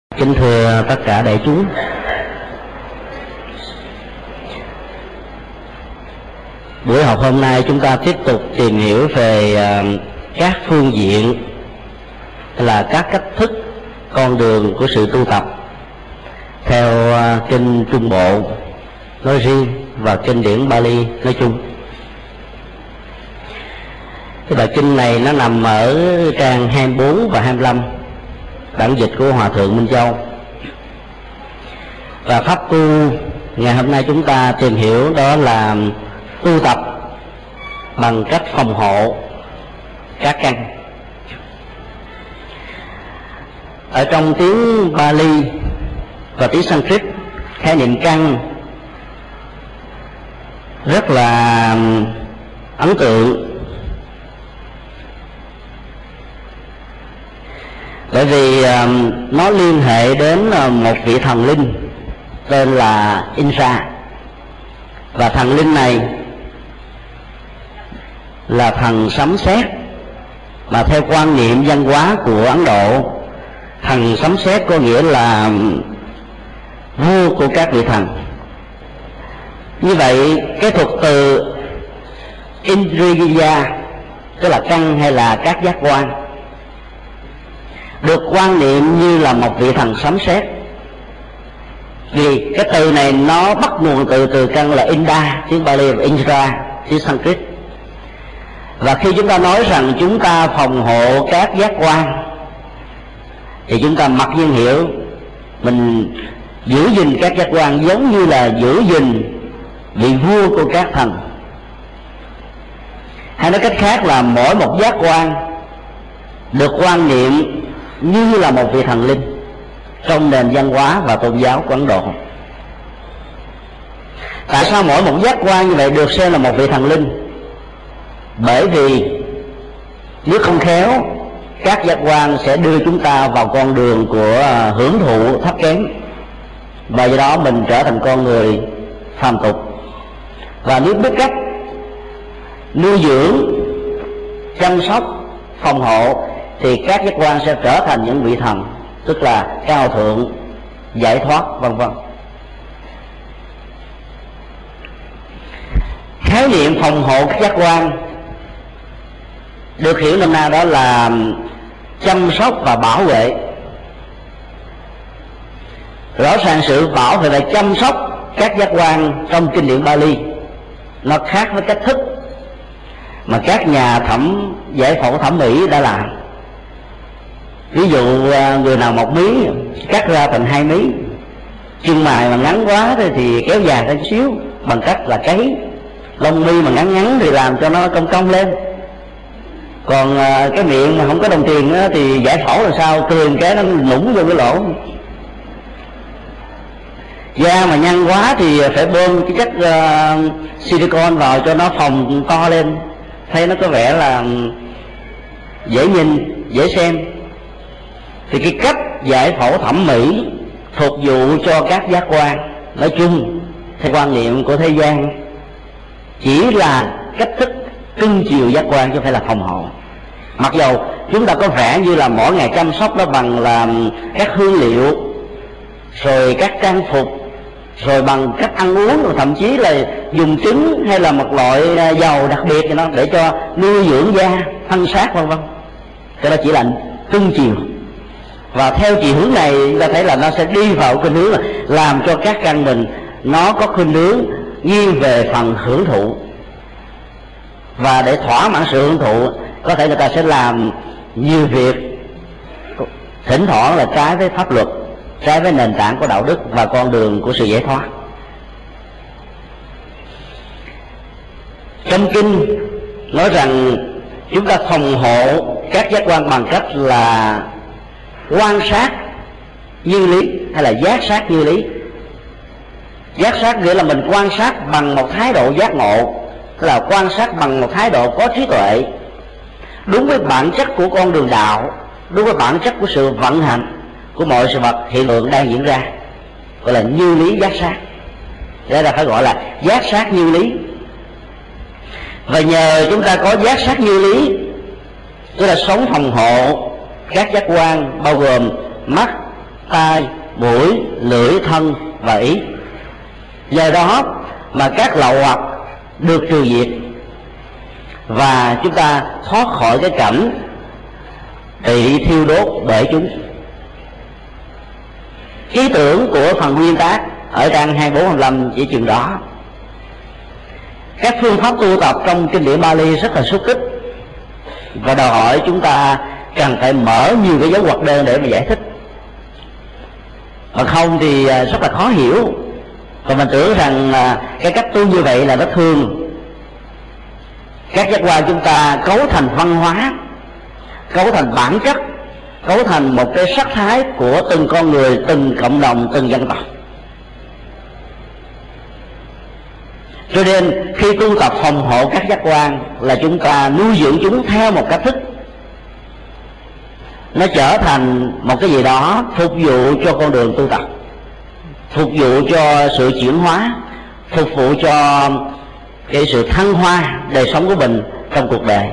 Kính thưa tất cả đại chúng, buổi học hôm nay chúng ta tiếp tục tìm hiểu về các phương diện là các cách thức con đường của sự tu tập theo kinh Trung Bộ nói riêng và kinh điển Bali nói chung. Cái bài kinh này nó nằm ở trang 24 và 25 bản dịch của Hòa Thượng Minh Châu. Và pháp tu ngày hôm nay chúng ta tìm hiểu đó là tu tập bằng cách phòng hộ các căn. Ở trong tiếng Bali và tiếng Sanskrit, khái niệm căn rất là ấn tượng, bởi vì nó liên hệ đến một vị thần linh tên là Indra. Và thần linh này là thần sấm sét, mà theo quan niệm văn hóa của Ấn Độ, thần sấm sét có nghĩa là vua của các vị thần. Như vậy cái thuật từ Indriya, tức là căn hay là các giác quan, được quan niệm như là một vị thần sấm sét, vì cái từ này nó bắt nguồn từ căn là Inda tiếng Bali và Indra tiếng Sanskrit. Và khi chúng ta nói rằng chúng ta phòng hộ các giác quan thì chúng ta mặc nhiên hiểu mình giữ gìn các giác quan giống như là giữ gìn vị vua của các thần. Hay nói cách khác là mỗi một giác quan được quan niệm như là một vị thần linh trong nền văn hóa và tôn giáo của Ấn Độ. Tại sao mỗi một giác quan như vậy được xem là một vị thần linh? Bởi vì nếu không khéo, các giác quan sẽ đưa chúng ta vào con đường của hưởng thụ thấp kém, và do đó mình trở thành con người phàm tục. Và nếu biết cách nuôi dưỡng, chăm sóc, phòng hộ thì các giác quan sẽ trở thành những vị thần, tức là cao thượng, giải thoát, vân vân. Khái niệm phòng hộ các giác quan được hiểu nôm na đó là chăm sóc và bảo vệ. Rõ ràng sự bảo vệ và chăm sóc các giác quan trong kinh điển Bali nó khác với cách thức mà các nhà giải phẫu thẩm mỹ đã làm. Ví dụ người nào một mí cắt ra thành 2 mí, chân mày mà ngắn quá thì kéo dài ra chút xíu bằng cách là cấy, lông mi mà ngắn thì làm cho nó cong cong lên. Còn cái miệng mà không có đồng tiền thì giải phẫu làm sao cười cái nó nũng vô cái lỗ. Da mà nhăn quá thì phải bơm cái chất silicon vào cho nó phồng to lên, thấy nó có vẻ là dễ nhìn, dễ xem. Thì cái cách giải phẫu thẩm mỹ phục vụ cho các giác quan nói chung theo quan niệm của thế gian chỉ là cách thức cưng chiều giác quan chứ không phải là phòng hộ. Mặc dầu chúng ta có vẻ như là mỗi ngày chăm sóc nó bằng là các hương liệu, rồi các trang phục, rồi bằng cách ăn uống, rồi thậm chí là dùng trứng hay là một loại dầu đặc biệt cho nó để cho nuôi dưỡng da, thân xác, vân vân. Cái đó chỉ là cưng chiều. Và theo chiều hướng này chúng ta thấy là nó sẽ đi vào khuynh hướng là làm cho các căn mình nó có khuynh hướng nghiêng về phần hưởng thụ. Và để thỏa mãn sự hưởng thụ, có thể người ta sẽ làm nhiều việc, thỉnh thoảng là trái với pháp luật, trái với nền tảng của đạo đức và con đường của sự giải thoát. Trong kinh nói rằng chúng ta phòng hộ các giác quan bằng cách là quan sát như lý hay là giác sát như lý. Giác sát nghĩa là mình quan sát bằng một thái độ giác ngộ, tức là quan sát bằng một thái độ có trí tuệ, đúng với bản chất của con đường đạo, đúng với bản chất của sự vận hành của mọi sự vật hiện tượng đang diễn ra, gọi là như lý giác sát. Đây là phải gọi là giác sát như lý. Và nhờ chúng ta có giác sát như lý, tức là sống phòng hộ các giác quan bao gồm mắt, tai, mũi, lưỡi, thân và ý. Do đó mà các lậu hoặc được trừ diệt và chúng ta thoát khỏi cái cảnh bị thiêu đốt bởi chúng. Ý tưởng của phần nguyên tác ở trang 24-25 chỉ chừng đó. Các phương pháp tu tập trong kinh điển Bali rất là xúc tích và đòi hỏi chúng ta cần phải mở nhiều cái dấu ngoặc đơn để mà giải thích, mà không thì rất là khó hiểu. Và mình tưởng rằng cái cách tu như vậy là nó thường. Các giác quan chúng ta cấu thành văn hóa, cấu thành bản chất, cấu thành một cái sắc thái của từng con người, từng cộng đồng, từng dân tộc. Cho nên khi tu tập phòng hộ các giác quan là chúng ta nuôi dưỡng chúng theo một cách thức, nó trở thành một cái gì đó phục vụ cho con đường tu tập, phục vụ cho sự chuyển hóa, phục vụ cho cái sự thăng hoa đời sống của mình trong cuộc đời.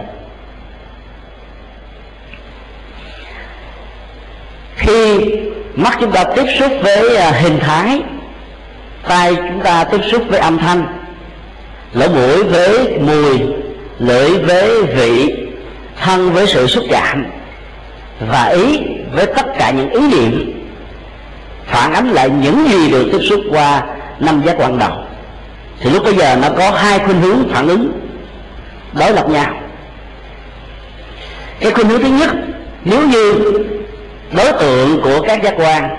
Khi mắt chúng ta tiếp xúc với hình thái, tai chúng ta tiếp xúc với âm thanh, lỗ mũi với mùi, lưỡi với vị, thân với sự xúc chạm, và ý với tất cả những ý niệm phản ánh lại những gì được tiếp xúc qua 5 giác quan đầu, thì lúc bây giờ nó có hai khuynh hướng phản ứng đối lập nhau. Cái khuynh hướng thứ nhất, nếu như đối tượng của các giác quan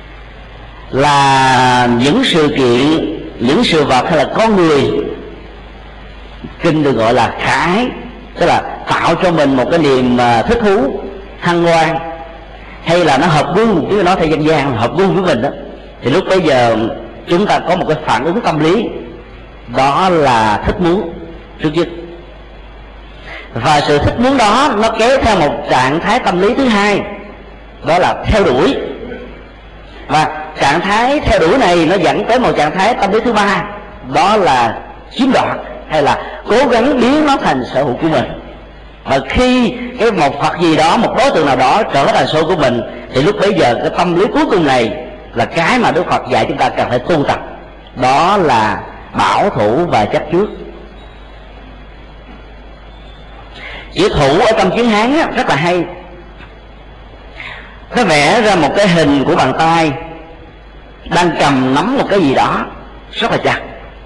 là những sự kiện, những sự vật hay là con người, kinh được gọi là khả ái, tức là tạo cho mình một cái niềm thích thú, hân hoan, hay là nó hợp gu, chứ nó theo dân gian hợp gu với mình đó, thì lúc bây giờ chúng ta có một cái phản ứng tâm lý, đó là thích muốn trước nhất. Và sự thích muốn đó nó kéo theo một trạng thái tâm lý thứ hai, đó là theo đuổi. Và trạng thái theo đuổi này nó dẫn tới một trạng thái tâm lý thứ ba, đó là chiếm đoạt, hay là cố gắng biến nó thành sở hữu của mình. Và khi cái một vật gì đó, một đối tượng nào đó trở thành sở hữu của mình, thì lúc bấy giờ cái tâm lý cuối cùng này là cái mà Đức Phật dạy chúng ta cần phải tu tập, đó là bảo thủ và chấp trước. Chữ thủ ở trong tiếng Hán rất là hay, nó vẽ ra một cái hình của bàn tay đang cầm nắm một cái gì đó rất là chặt.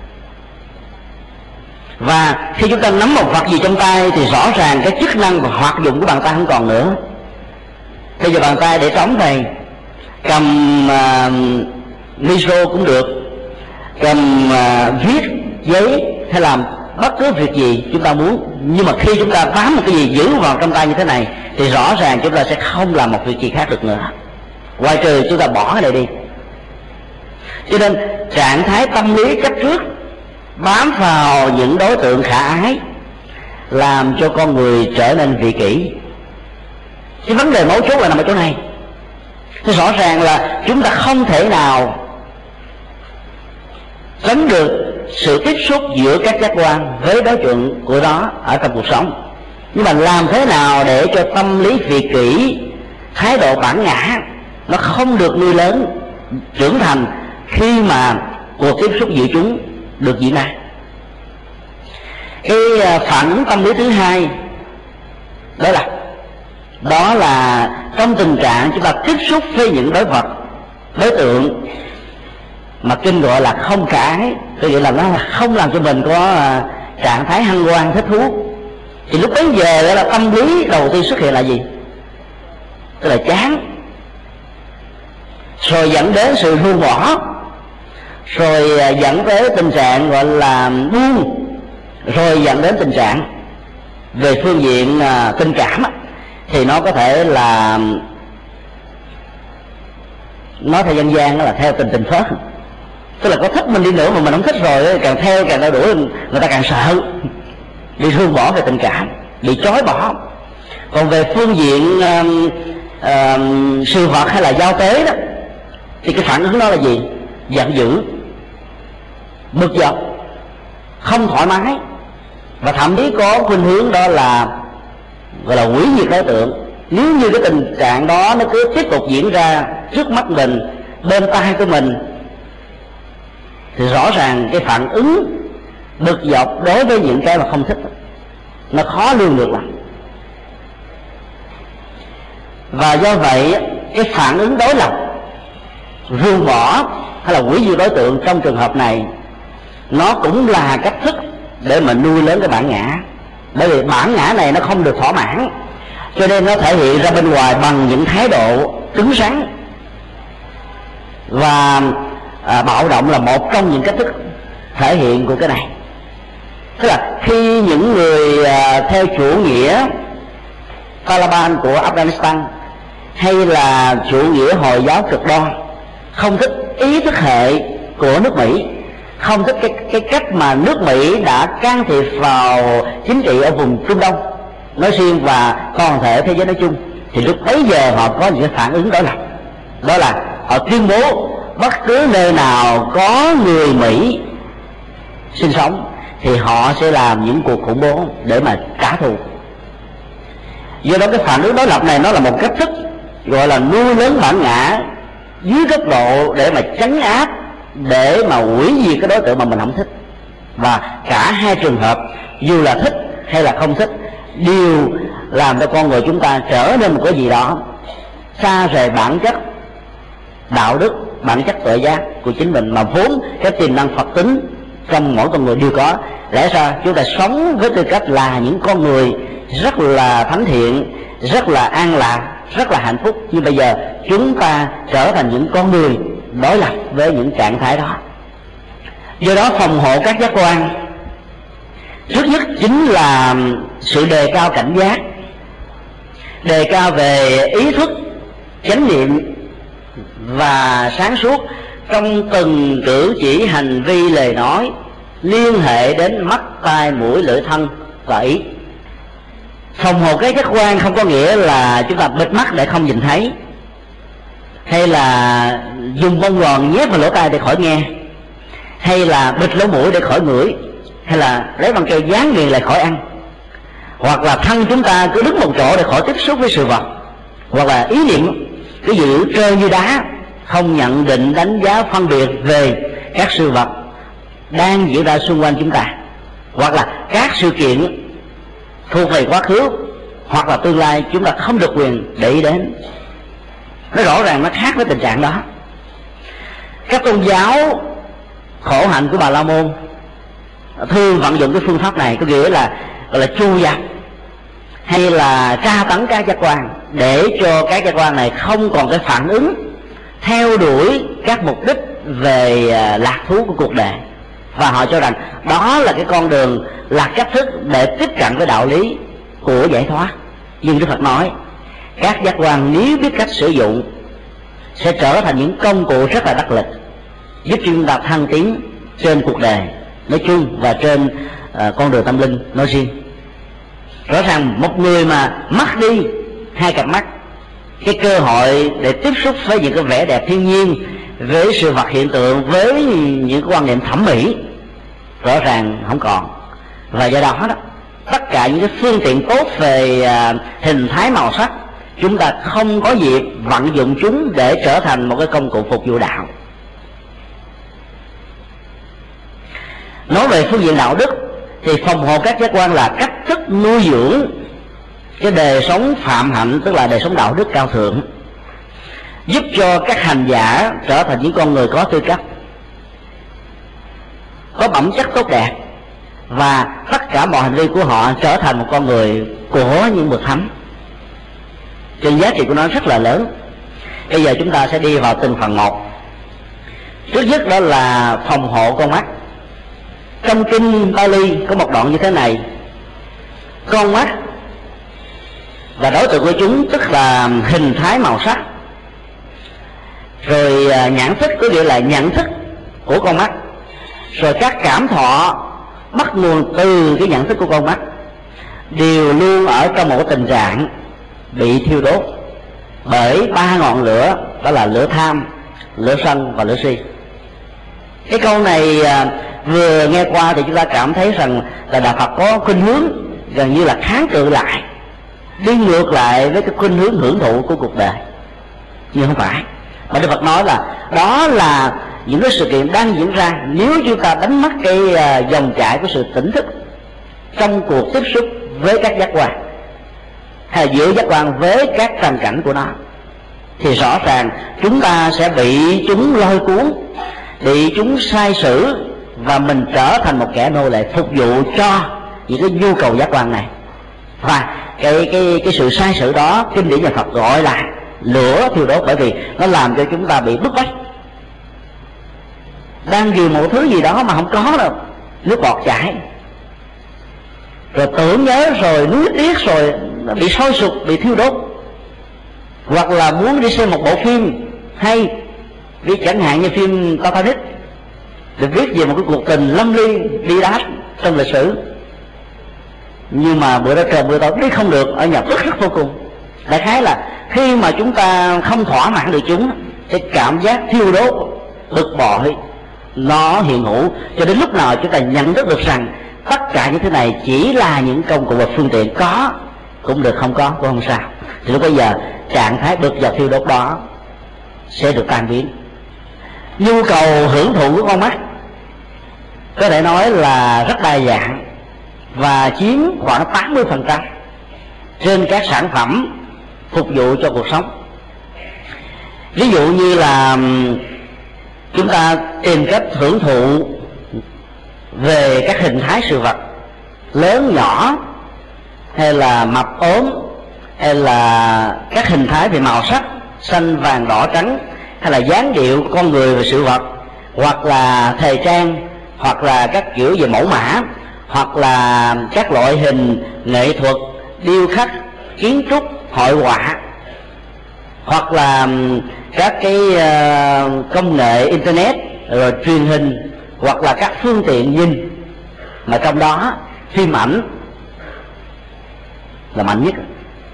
Và khi chúng ta nắm một vật gì trong tay thì rõ ràng cái chức năng và hoạt dụng của bàn tay không còn nữa. Bây giờ bàn tay để trống này, cầm micro cũng được, cầm viết giấy hay làm bất cứ việc gì chúng ta muốn. Nhưng mà khi chúng ta bám một cái gì giữ vào trong tay như thế này thì rõ ràng chúng ta sẽ không làm một việc gì khác được nữa, ngoài trừ chúng ta bỏ cái này đi. Cho nên trạng thái tâm lý chấp trước, bám vào những đối tượng khả ái, làm cho con người trở nên vị kỷ. Cái vấn đề mấu chốt là nằm ở chỗ này. Thì rõ ràng là chúng ta không thể nào tránh được sự tiếp xúc giữa các giác quan với đối tượng của nó ở trong cuộc sống. Nhưng mà làm thế nào để cho tâm lý vị kỷ, thái độ bản ngã nó không được nuôi lớn, trưởng thành khi mà cuộc tiếp xúc giữa chúng được diễn ra. Cái phản ứng tâm lý thứ hai đó là trong tình trạng chúng ta tiếp xúc với những đối tượng mà kinh gọi là không khả ái, có nghĩa là nó không làm cho mình có trạng thái hân hoan thích thú, thì lúc bấy giờ là tâm lý đầu tiên xuất hiện là gì? Tức là chán, rồi dẫn đến sự buông bỏ, rồi dẫn tới tình trạng gọi là buông, rồi dẫn đến tình trạng về phương diện tình cảm thì nó có thể là, nói theo dân gian đó là theo tình phớt. Tức là có thích mình đi nữa mà mình không thích rồi, càng theo càng đeo đuổi, người ta càng sợ, bị thương bỏ về tình cảm, bị chối bỏ. Còn về phương diện sự vật hay là giao tế đó, thì cái phản ứng đó là gì? Giận dữ, bực dọc, không thoải mái, và thậm chí có khuynh hướng đó là gọi là hủy diệt đối tượng. Nếu như cái tình trạng đó nó cứ tiếp tục diễn ra trước mắt mình, bên tai của mình, thì rõ ràng cái phản ứng bực dọc đối với những cái mà không thích nó khó lường được lắm. Và do vậy cái phản ứng đối lập, ruồng bỏ hay là hủy diệt đối tượng trong trường hợp này, nó cũng là cách thức để mà nuôi lớn cái bản ngã. Bởi vì bản ngã này nó không được thỏa mãn, cho nên nó thể hiện ra bên ngoài bằng những thái độ cứng rắn. Và bạo động là một trong những cách thức thể hiện của cái này. Tức là khi những người theo chủ nghĩa Taliban của Afghanistan hay là chủ nghĩa Hồi giáo cực đoan không thích ý thức hệ của nước Mỹ, không thích cái cách mà nước Mỹ đã can thiệp vào chính trị ở vùng Trung Đông nói riêng và toàn thể thế giới nói chung, thì lúc bấy giờ họ có những cái phản ứng đối lập. Đó là họ tuyên bố bất cứ nơi nào có người Mỹ sinh sống thì họ sẽ làm những cuộc khủng bố để mà trả thù. Do đó cái phản ứng đối lập này nó là một cách thức gọi là nuôi lớn bản ngã dưới góc độ để mà trấn áp, để mà hủy diệt cái đối tượng mà mình không thích. Và cả hai trường hợp, dù là thích hay là không thích, đều làm cho con người chúng ta trở nên một cái gì đó xa rời bản chất đạo đức, bản chất tự giác của chính mình, mà vốn cái tiềm năng Phật tính trong mỗi con người đều có. Lẽ ra chúng ta sống với tư cách là những con người rất là thánh thiện, rất là an lạc, rất là hạnh phúc, nhưng bây giờ chúng ta trở thành những con người đối lập với những trạng thái đó. Do đó phòng hộ các giác quan trước nhất chính là sự đề cao cảnh giác, đề cao về ý thức, chánh niệm và sáng suốt trong từng cử chỉ, hành vi, lời nói liên hệ đến mắt, tai, mũi, lưỡi, thân và ý. Phòng hộ các giác quan không có nghĩa là chúng ta bịt mắt để không nhìn thấy, hay là dùng bông gòn nhét vào lỗ tai để khỏi nghe, hay là bịt lỗ mũi để khỏi ngửi, hay là lấy bằng keo dán miệng lại khỏi ăn, hoặc là thân chúng ta cứ đứng một chỗ để khỏi tiếp xúc với sự vật, hoặc là ý niệm cứ giữ trơn như đá, không nhận định, đánh giá, phân biệt về các sự vật đang diễn ra xung quanh chúng ta, hoặc là các sự kiện thuộc về quá khứ hoặc là tương lai chúng ta không được quyền để ý đến. Nó rõ ràng nó khác với tình trạng đó. Các tôn giáo khổ hạnh của Bà La Môn thường vận dụng cái phương pháp này, có nghĩa là gọi là chu dập hay là tra tấn các giác quan, để cho các giác quan này không còn cái phản ứng theo đuổi các mục đích về lạc thú của cuộc đời. Và họ cho rằng đó là cái con đường, là cách thức để tiếp cận với đạo lý của giải thoát. Nhưng Đức Phật nói các giác quan nếu biết cách sử dụng sẽ trở thành những công cụ rất là đắc lực, giúp chúng ta thăng tiến trên cuộc đời nói chung và trên con đường tâm linh nói riêng. Rõ ràng một người mà mất đi hai cặp mắt, cái cơ hội để tiếp xúc với những cái vẻ đẹp thiên nhiên, với sự vật hiện tượng, với những quan niệm thẩm mỹ, rõ ràng không còn. Và do đó tất cả những cái phương tiện tốt về hình thái màu sắc, chúng ta không có dịp vận dụng chúng để trở thành một cái công cụ phục vụ đạo. Nói về phương diện đạo đức thì phòng hộ các giác quan là cách thức nuôi dưỡng cái đời sống phạm hạnh, tức là đời sống đạo đức cao thượng, giúp cho các hành giả trở thành những con người có tư cách, có phẩm chất tốt đẹp, và tất cả mọi hành vi của họ trở thành một con người của những bậc thánh. Trên giá trị của nó rất là lớn. Bây giờ chúng ta sẽ đi vào từng phần một. Trước nhất đó là phòng hộ con mắt. Trong kinh Pali có một đoạn như thế này: con mắt và đối tượng của chúng tức là hình thái màu sắc, rồi nhãn thức có nghĩa là nhận thức của con mắt, rồi các cảm thọ bắt nguồn từ cái nhận thức của con mắt đều luôn ở trong một tình trạng bị thiêu đốt bởi ba ngọn lửa, đó là lửa tham, lửa sân và lửa si. Cái câu này vừa nghe qua thì chúng ta cảm thấy rằng là Đạo Phật có khuynh hướng gần như là kháng cự lại, đi ngược lại với cái khuynh hướng hưởng thụ của cuộc đời. Nhưng không phải. Mà Đức Phật nói là đó là những cái sự kiện đang diễn ra. Nếu chúng ta đánh mất cái dòng chảy của sự tỉnh thức trong cuộc tiếp xúc với các giác quan, hay giữa giác quan với các trần cảnh của nó, thì rõ ràng chúng ta sẽ bị chúng lôi cuốn, bị chúng sai sử, và mình trở thành một kẻ nô lệ phục vụ cho những cái nhu cầu giác quan này. Và cái sự sai sử đó, kinh điển nhà Phật gọi là lửa thiêu đốt, bởi vì nó làm cho chúng ta bị bức bách, đang ghiền một thứ gì đó mà không có đâu, nước bọt chảy, rồi tưởng nhớ rồi nuối tiếc rồi nó bị sôi sục, bị thiêu đốt. Hoặc là muốn đi xem một bộ phim hay, vì chẳng hạn như phim Titanic, được viết về một cái cuộc tình lâm ly đi đát trong lịch sử, nhưng mà bữa đó trời bữa tối đi không được, ở nhà bức rất vô cùng. Đại khái là khi mà chúng ta không thỏa mãn được chúng, cái cảm giác thiêu đốt, bực bội nó hiện hữu, cho đến lúc nào chúng ta nhận thức được rằng tất cả những thứ này chỉ là những công cụ và phương tiện, có cũng được, không có cũng không sao, thì lúc bây giờ trạng thái bực và thiêu đốt đó sẽ được tan biến. Nhu cầu hưởng thụ của con mắt có thể nói là rất đa dạng và chiếm khoảng 80% trên các sản phẩm phục vụ cho cuộc sống. Ví dụ như là chúng ta tìm cách hưởng thụ về các hình thái sự vật lớn nhỏ, hay là mập ốm, hay là các hình thái về màu sắc xanh vàng đỏ trắng, hay là dáng điệu con người và sự vật, hoặc là thời trang, hoặc là các kiểu về mẫu mã, hoặc là các loại hình nghệ thuật, điêu khắc, kiến trúc, hội họa, hoặc là các cái công nghệ internet, rồi truyền hình, hoặc là các phương tiện nhìn, mà trong đó phim ảnh là mạnh nhất.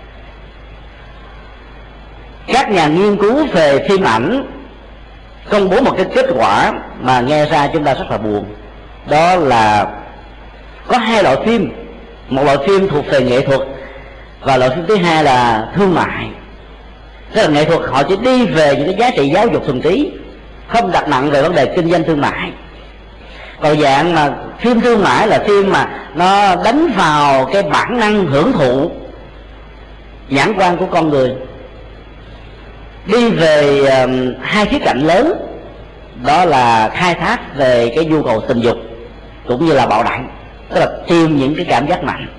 Các nhà nghiên cứu về phim ảnh công bố một cái kết quả mà nghe ra chúng ta rất là buồn. Đó là có hai loại phim, một loại phim thuộc về nghệ thuật và loại phim thứ hai là thương mại. Tức là nghệ thuật họ chỉ đi về những cái giá trị giáo dục thuần túy, không đặt nặng về vấn đề kinh doanh thương mại. Còn dạng mà phim thương mại là phim mà nó đánh vào cái bản năng hưởng thụ nhãn quan của con người, đi về hai khía cạnh lớn, đó là khai thác về cái nhu cầu tình dục cũng như là bạo động, tức là tìm những cái cảm giác mạnh.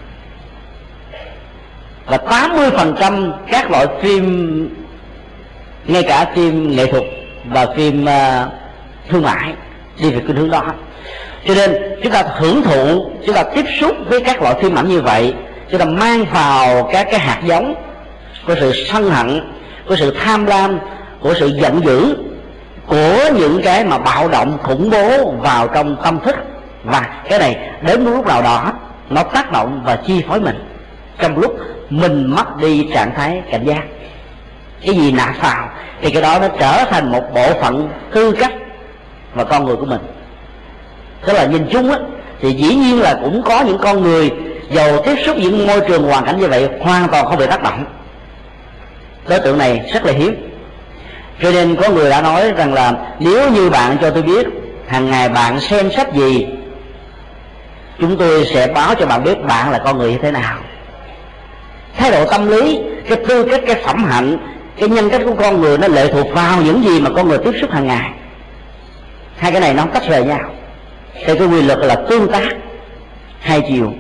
Và 80% các loại phim, ngay cả phim nghệ thuật và phim thương mại, đi về khuynh hướng đó. Cho nên chúng ta hưởng thụ, chúng ta tiếp xúc với các loại phim ảnh như vậy, chúng ta mang vào các cái hạt giống của sự sân hận, của sự tham lam, của sự giận dữ, của những cái mà bạo động khủng bố vào trong tâm thức. Và cái này đến lúc nào đó nó tác động và chi phối mình, trong lúc mình mất đi trạng thái cảnh giác. Cái gì nạp vào thì cái đó nó trở thành một bộ phận tư cách và con người của mình. Tức là nhìn chung á, thì dĩ nhiên là cũng có những con người giàu tiếp xúc những môi trường hoàn cảnh như vậy hoàn toàn không bị tác động. Đối tượng này rất là hiếm. Cho nên có người đã nói rằng là nếu như bạn cho tôi biết hàng ngày bạn xem sách gì, chúng tôi sẽ báo cho bạn biết bạn là con người như thế nào. Thái độ tâm lý, cái tư cách, cái phẩm hạnh, cái nhân cách của con người nó lệ thuộc vào những gì mà con người tiếp xúc hàng ngày. Hai cái này nó không tách rời nhau, theo cái quy luật là tương tác hai chiều.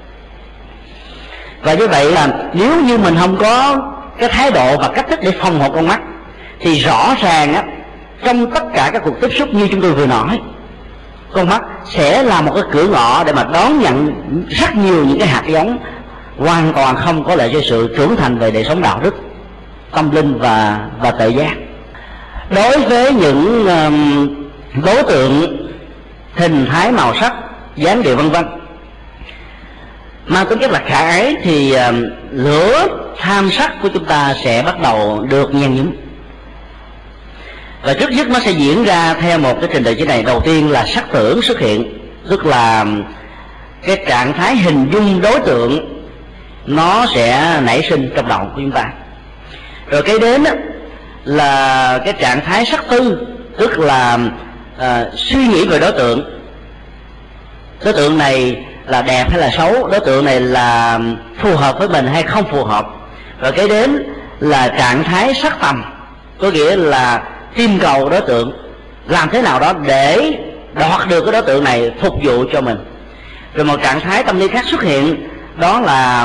Và như vậy là nếu như mình không có cái thái độ và cách thức để phòng hộ con mắt, thì rõ ràng á, trong tất cả các cuộc tiếp xúc như chúng tôi vừa nói, con mắt sẽ là một cái cửa ngõ để mà đón nhận rất nhiều những cái hạt giống hoàn toàn không có lợi cho sự trưởng thành về đời sống đạo đức, tâm linh và tự giác. Đối với những đối tượng hình thái, màu sắc, dáng điệu vân vân mang tính chất là khả ái, thì lửa tham sắc của chúng ta sẽ bắt đầu được nhen nhóm. Và trước nhất nó sẽ diễn ra theo một cái trình tự như này. Đầu tiên là sắc tưởng xuất hiện, tức là cái trạng thái hình dung đối tượng nó sẽ nảy sinh trong đầu của chúng ta. Rồi cái đến là cái trạng thái sắc tư, tức là suy nghĩ về đối tượng này là đẹp hay là xấu, đối tượng này là phù hợp với mình hay không phù hợp. Rồi kế đến là trạng thái sắc tầm, có nghĩa là tìm cầu đối tượng, làm thế nào đó để đoạt được cái đối tượng này phục vụ cho mình. Rồi một trạng thái tâm lý khác xuất hiện, đó là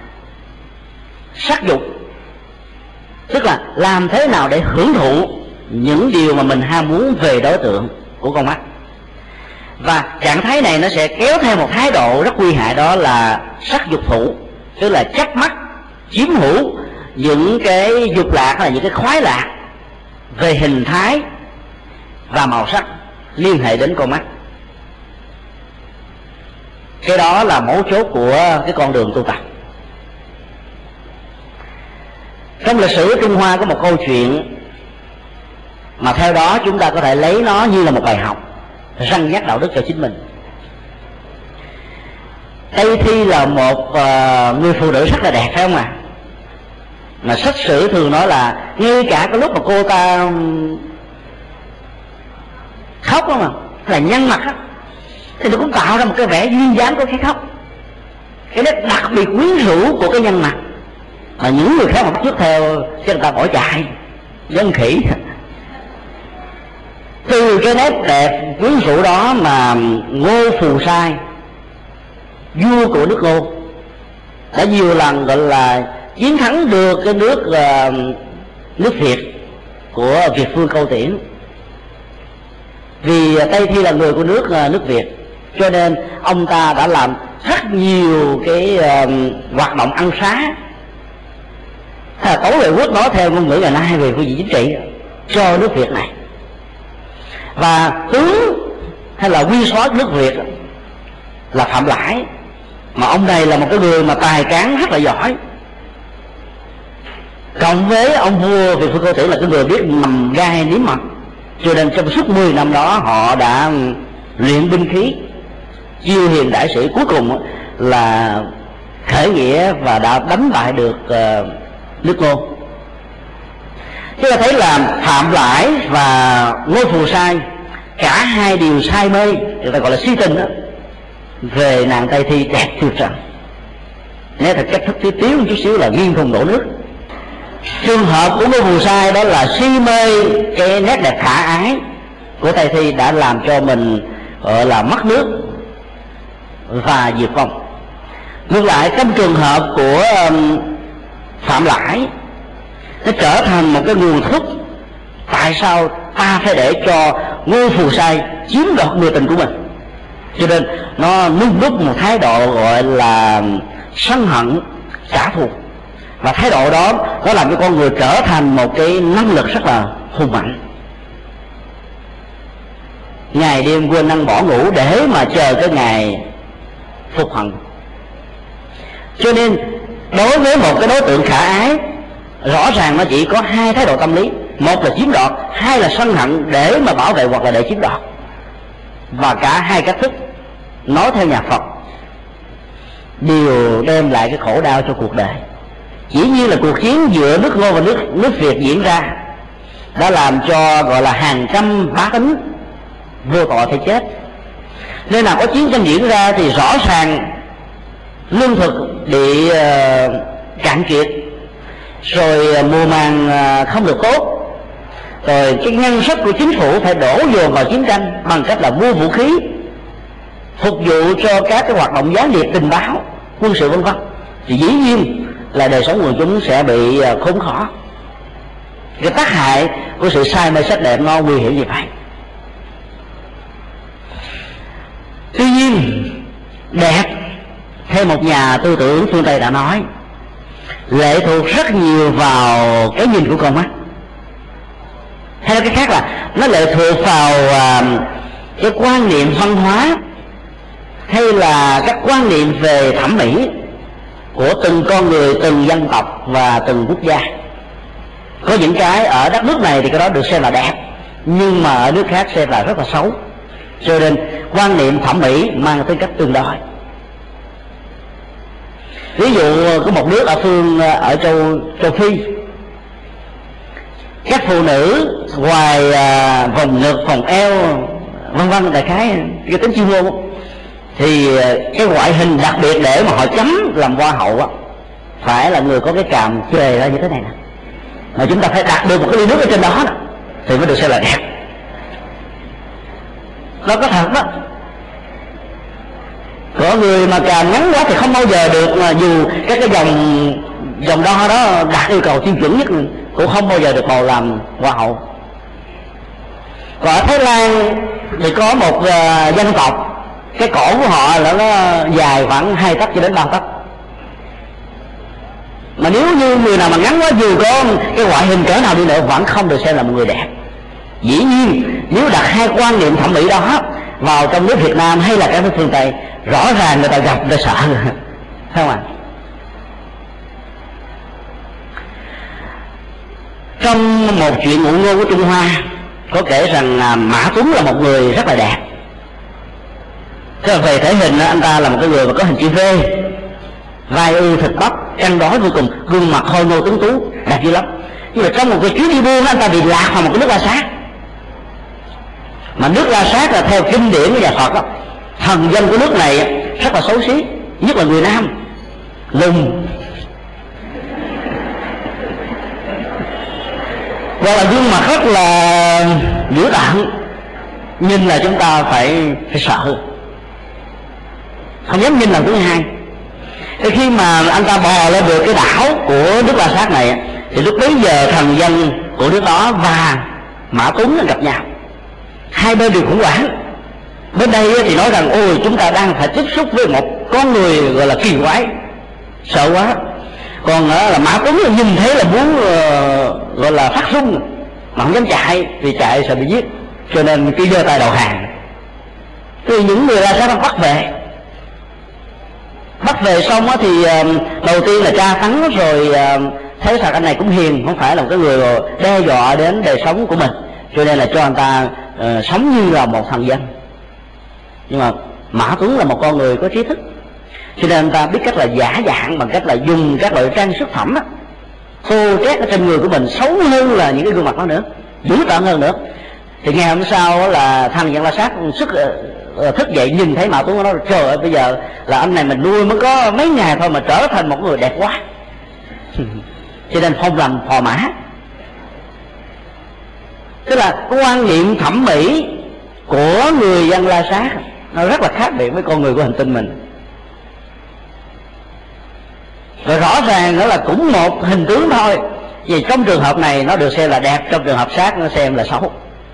sắc dục, tức là làm thế nào để hưởng thụ những điều mà mình ham muốn về đối tượng của con mắt. Và trạng thái này nó sẽ kéo theo một thái độ rất nguy hại, đó là sắc dục thủ, tức là chấp mắt chiếm hữu những cái dục lạc hay là những cái khoái lạc về hình thái và màu sắc liên hệ đến con mắt. Cái đó là mấu chốt của cái con đường tu tập. Trong lịch sử Trung Hoa có một câu chuyện mà theo đó chúng ta có thể lấy nó như là một bài học răn nhắc đạo đức cho chính mình. Tây Thi là một người phụ nữ rất là đẹp, phải không ạ? Mà sách sử thường nói là ngay cả cái lúc mà cô ta khóc đó mà, là nhăn mặt đó, thì nó cũng tạo ra một cái vẻ duyên dáng của cái khóc, cái nét đặc biệt quyến rũ của cái nhăn mặt mà những người khác mà bắt chước theo cho người ta bỏ chạy dân khỉ. Từ cái nét đẹp quyến rũ đó mà Ngô Phù Sai, vua của nước Ngô, đã nhiều lần gọi là chiến thắng được cái nước Việt của Việt Vương Câu Tiễn. Vì Tây Thi là người của nước Việt, cho nên ông ta đã làm rất nhiều cái hoạt động ăn xá, tấu lời quốc nói theo ngôn ngữ ngày nay về phương diện chính trị cho nước Việt này. Và tướng hay là nguyên soái nước Việt là Phạm Lãi, mà ông này là một cái người mà tài cán rất là giỏi, cộng với ông vua Việt Vương Câu Tiễn là cái người biết nằm gai nếm mật, cho nên trong suốt 10 năm đó họ đã luyện binh khí, chiêu hiền đại sĩ, cuối cùng là khởi nghĩa và đã đánh bại được nước Ngô. Chúng ta thấy là Phạm Lãi và Ngô Phù Sai cả hai đều say mê, người ta gọi là si tình đó, về nàng Tây Thi đẹp tuyệt trần. Nếu thật cách thức tí tiếu một chút xíu là nghiêng thùng đổ nước. Trường hợp của Ngô Phù Sai đó là si mê cái nét đẹp khả ái của Tây Thi đã làm cho mình gọi là mất nước và diệt vong. Ngược lại, trong trường hợp của Phạm Lãi, nó trở thành một cái nguồn thúc tại sao ta phải để cho Ngô Phù Sai chiếm đoạt người tình của mình. Cho nên nó nung đúc một thái độ gọi là sân hận trả thù, và thái độ đó nó làm cho con người trở thành một cái năng lực rất là hùng mạnh, ngày đêm quên ăn bỏ ngủ để mà chờ cái ngày phục hận. Cho nên đối với một cái đối tượng khả ái, rõ ràng nó chỉ có hai thái độ tâm lý: một là chiếm đoạt, hai là sân hận để mà bảo vệ hoặc là để chiếm đoạt. Và cả hai cách thức, nói theo nhà Phật, đều đem lại cái khổ đau cho cuộc đời. Dĩ nhiên là cuộc chiến giữa nước Ngô và nước Việt diễn ra đã làm cho gọi là hàng trăm bá tánh vô tội phải chết. Nên nào có chiến tranh diễn ra thì rõ ràng lương thực bị cạn kiệt, rồi mùa màng không được tốt, rồi cái ngân sách của chính phủ phải đổ dồn vào chiến tranh bằng cách là mua vũ khí phục vụ cho các cái hoạt động gián điệp, tình báo, quân sự vân vân, thì dĩ nhiên là đời sống quần chúng sẽ bị khốn khó. Cái tác hại của sự say mê sắc đẹp nó nguy hiểm như vậy. Tuy nhiên, đẹp theo một nhà tư tưởng phương Tây đã nói lệ thuộc rất nhiều vào cái nhìn của con mắt. Hay nói cái khác là nó lệ thuộc vào cái quan niệm văn hóa hay là các quan niệm về thẩm mỹ của từng con người, từng dân tộc và từng quốc gia. Có những cái ở đất nước này thì cái đó được xem là đẹp, nhưng mà ở nước khác xem là rất là xấu. Cho nên quan niệm thẩm mỹ mang tính cách tương đối. Ví dụ có một nước ở châu Phi, các phụ nữ ngoài vòng ngực, vòng eo, vân vân, đại khái cái tính chuyên môn, thì cái ngoại hình đặc biệt để mà họ chấm làm hoa hậu á, phải là người có cái cằm chề ra như thế này nè, mà chúng ta phải đặt được một cái ly nước ở trên đó nè, thì mới được xem là đẹp. Nó có thật đó. Có người mà càm ngắn quá thì không bao giờ được, mà dù các cái dòng đo đó đạt yêu cầu tiêu chuẩn nhất cũng không bao giờ được bầu làm hoa hậu. Còn ở Thái Lan thì có một dân tộc, cái cổ của họ là nó dài khoảng 2 tấc cho đến 3 tấc. Mà nếu như người nào mà ngắn quá, dù có cái ngoại hình cỡ nào đi nữa vẫn không được xem là một người đẹp. Dĩ nhiên nếu đặt hai quan niệm thẩm mỹ đó vào trong nước Việt Nam hay là các nước phương Tây, rõ ràng người ta gặp người ta sợ rồi, thấy không ạ? Trong một chuyện ngụ ngôn của Trung Hoa có kể rằng Mã Tuấn là một người rất là đẹp. Thế là về thể hình anh ta là một cái người mà có hình chữ V, vai ư thịt bắp, cân đối vô cùng, gương mặt khôi ngô tuấn tú, đẹp dữ lắm. Nhưng mà trong một cái chuyến đi buôn anh ta bị lạc vào một cái nước La Sát. Mà nước La Sát là theo kinh điển của nhà Phật đó, thần dân của nước này rất là xấu xí, nhất là người nam, lùn, và là gương mặt rất là dữ tợn, nhìn là chúng ta phải sợ, không dám nhìn lần thứ hai. Thì khi mà anh ta bò lên được cái đảo của nước La Sát này, thì lúc bấy giờ thần dân của nước đó và Mã Tuấn gặp nhau, hai bên đều khủng hoảng. Bên đây thì nói rằng ôi chúng ta đang phải tiếp xúc với một con người gọi là kỳ quái, sợ quá. Còn là Mã Tuấn nhìn thấy là muốn gọi là phát run, mà không dám chạy, vì chạy sợ bị giết, cho nên cứ giơ tay đầu hàng. Thì những người La Sát bắt về xong thì đầu tiên là tra tấn, rồi thấy thật anh này cũng hiền, không phải là một cái người đe dọa đến đời sống của mình, cho nên là cho anh ta sống như là một thần dân. Nhưng mà Mã Tuấn là một con người có trí thức, cho nên anh ta biết cách là giả dạng bằng cách là dùng các loại trang sức phẩm tô trét ở trên người của mình xấu hơn là những cái gương mặt đó nữa, dữ tợn hơn nữa. Thì ngày hôm sau là thần dân La Sát sức thức dậy nhìn thấy Mã Tuấn, nó nói trời ơi, bây giờ là anh này mình nuôi mới có mấy ngày thôi mà trở thành một người đẹp quá. Cho nên phong làm phò mã. Tức là quan niệm thẩm mỹ của người dân La Sát nó rất là khác biệt với con người của hành tinh mình. Rồi rõ ràng nó là cũng một hình tướng thôi, vì trong trường hợp này nó được xem là đẹp, trong trường hợp khác nó xem là xấu.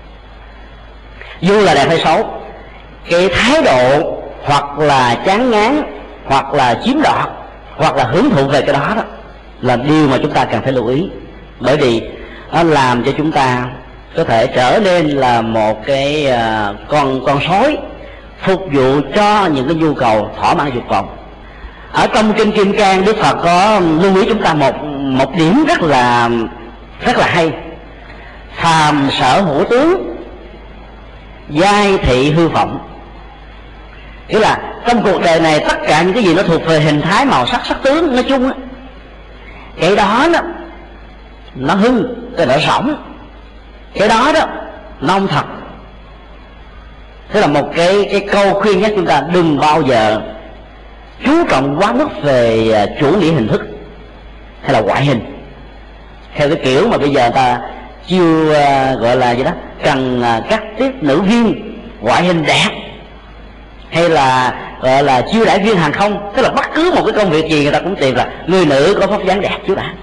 Dù là đẹp hay xấu, cái thái độ hoặc là chán ngán, hoặc là chiếm đoạt, hoặc là hưởng thụ về cái đó là điều mà chúng ta cần phải lưu ý. Bởi vì nó làm cho chúng ta có thể trở nên là một cái con sói phục vụ cho những cái nhu cầu thỏa mãn dục vọng. Ở trong kinh Kim Cang, Đức Phật có lưu ý chúng ta một điểm rất là hay. Phàm sở hữu tướng, giai thị hư vọng. Nghĩa là trong cuộc đời này tất cả những cái gì nó thuộc về hình thái, màu sắc, sắc tướng nói chung á, cái đó nó hư, cái nó rỗng, cái đó nó không thật. Thế là một cái câu khuyên nhắc chúng ta đừng bao giờ chú trọng quá mức về chủ nghĩa hình thức hay là ngoại hình, theo cái kiểu mà bây giờ ta chưa gọi là gì đó, cần các tiếp nữ viên ngoại hình đẹp, hay là gọi là chiêu đãi viên hàng không. Tức là bất cứ một cái công việc gì người ta cũng tìm là người nữ có vóc dáng đẹp chứ đã.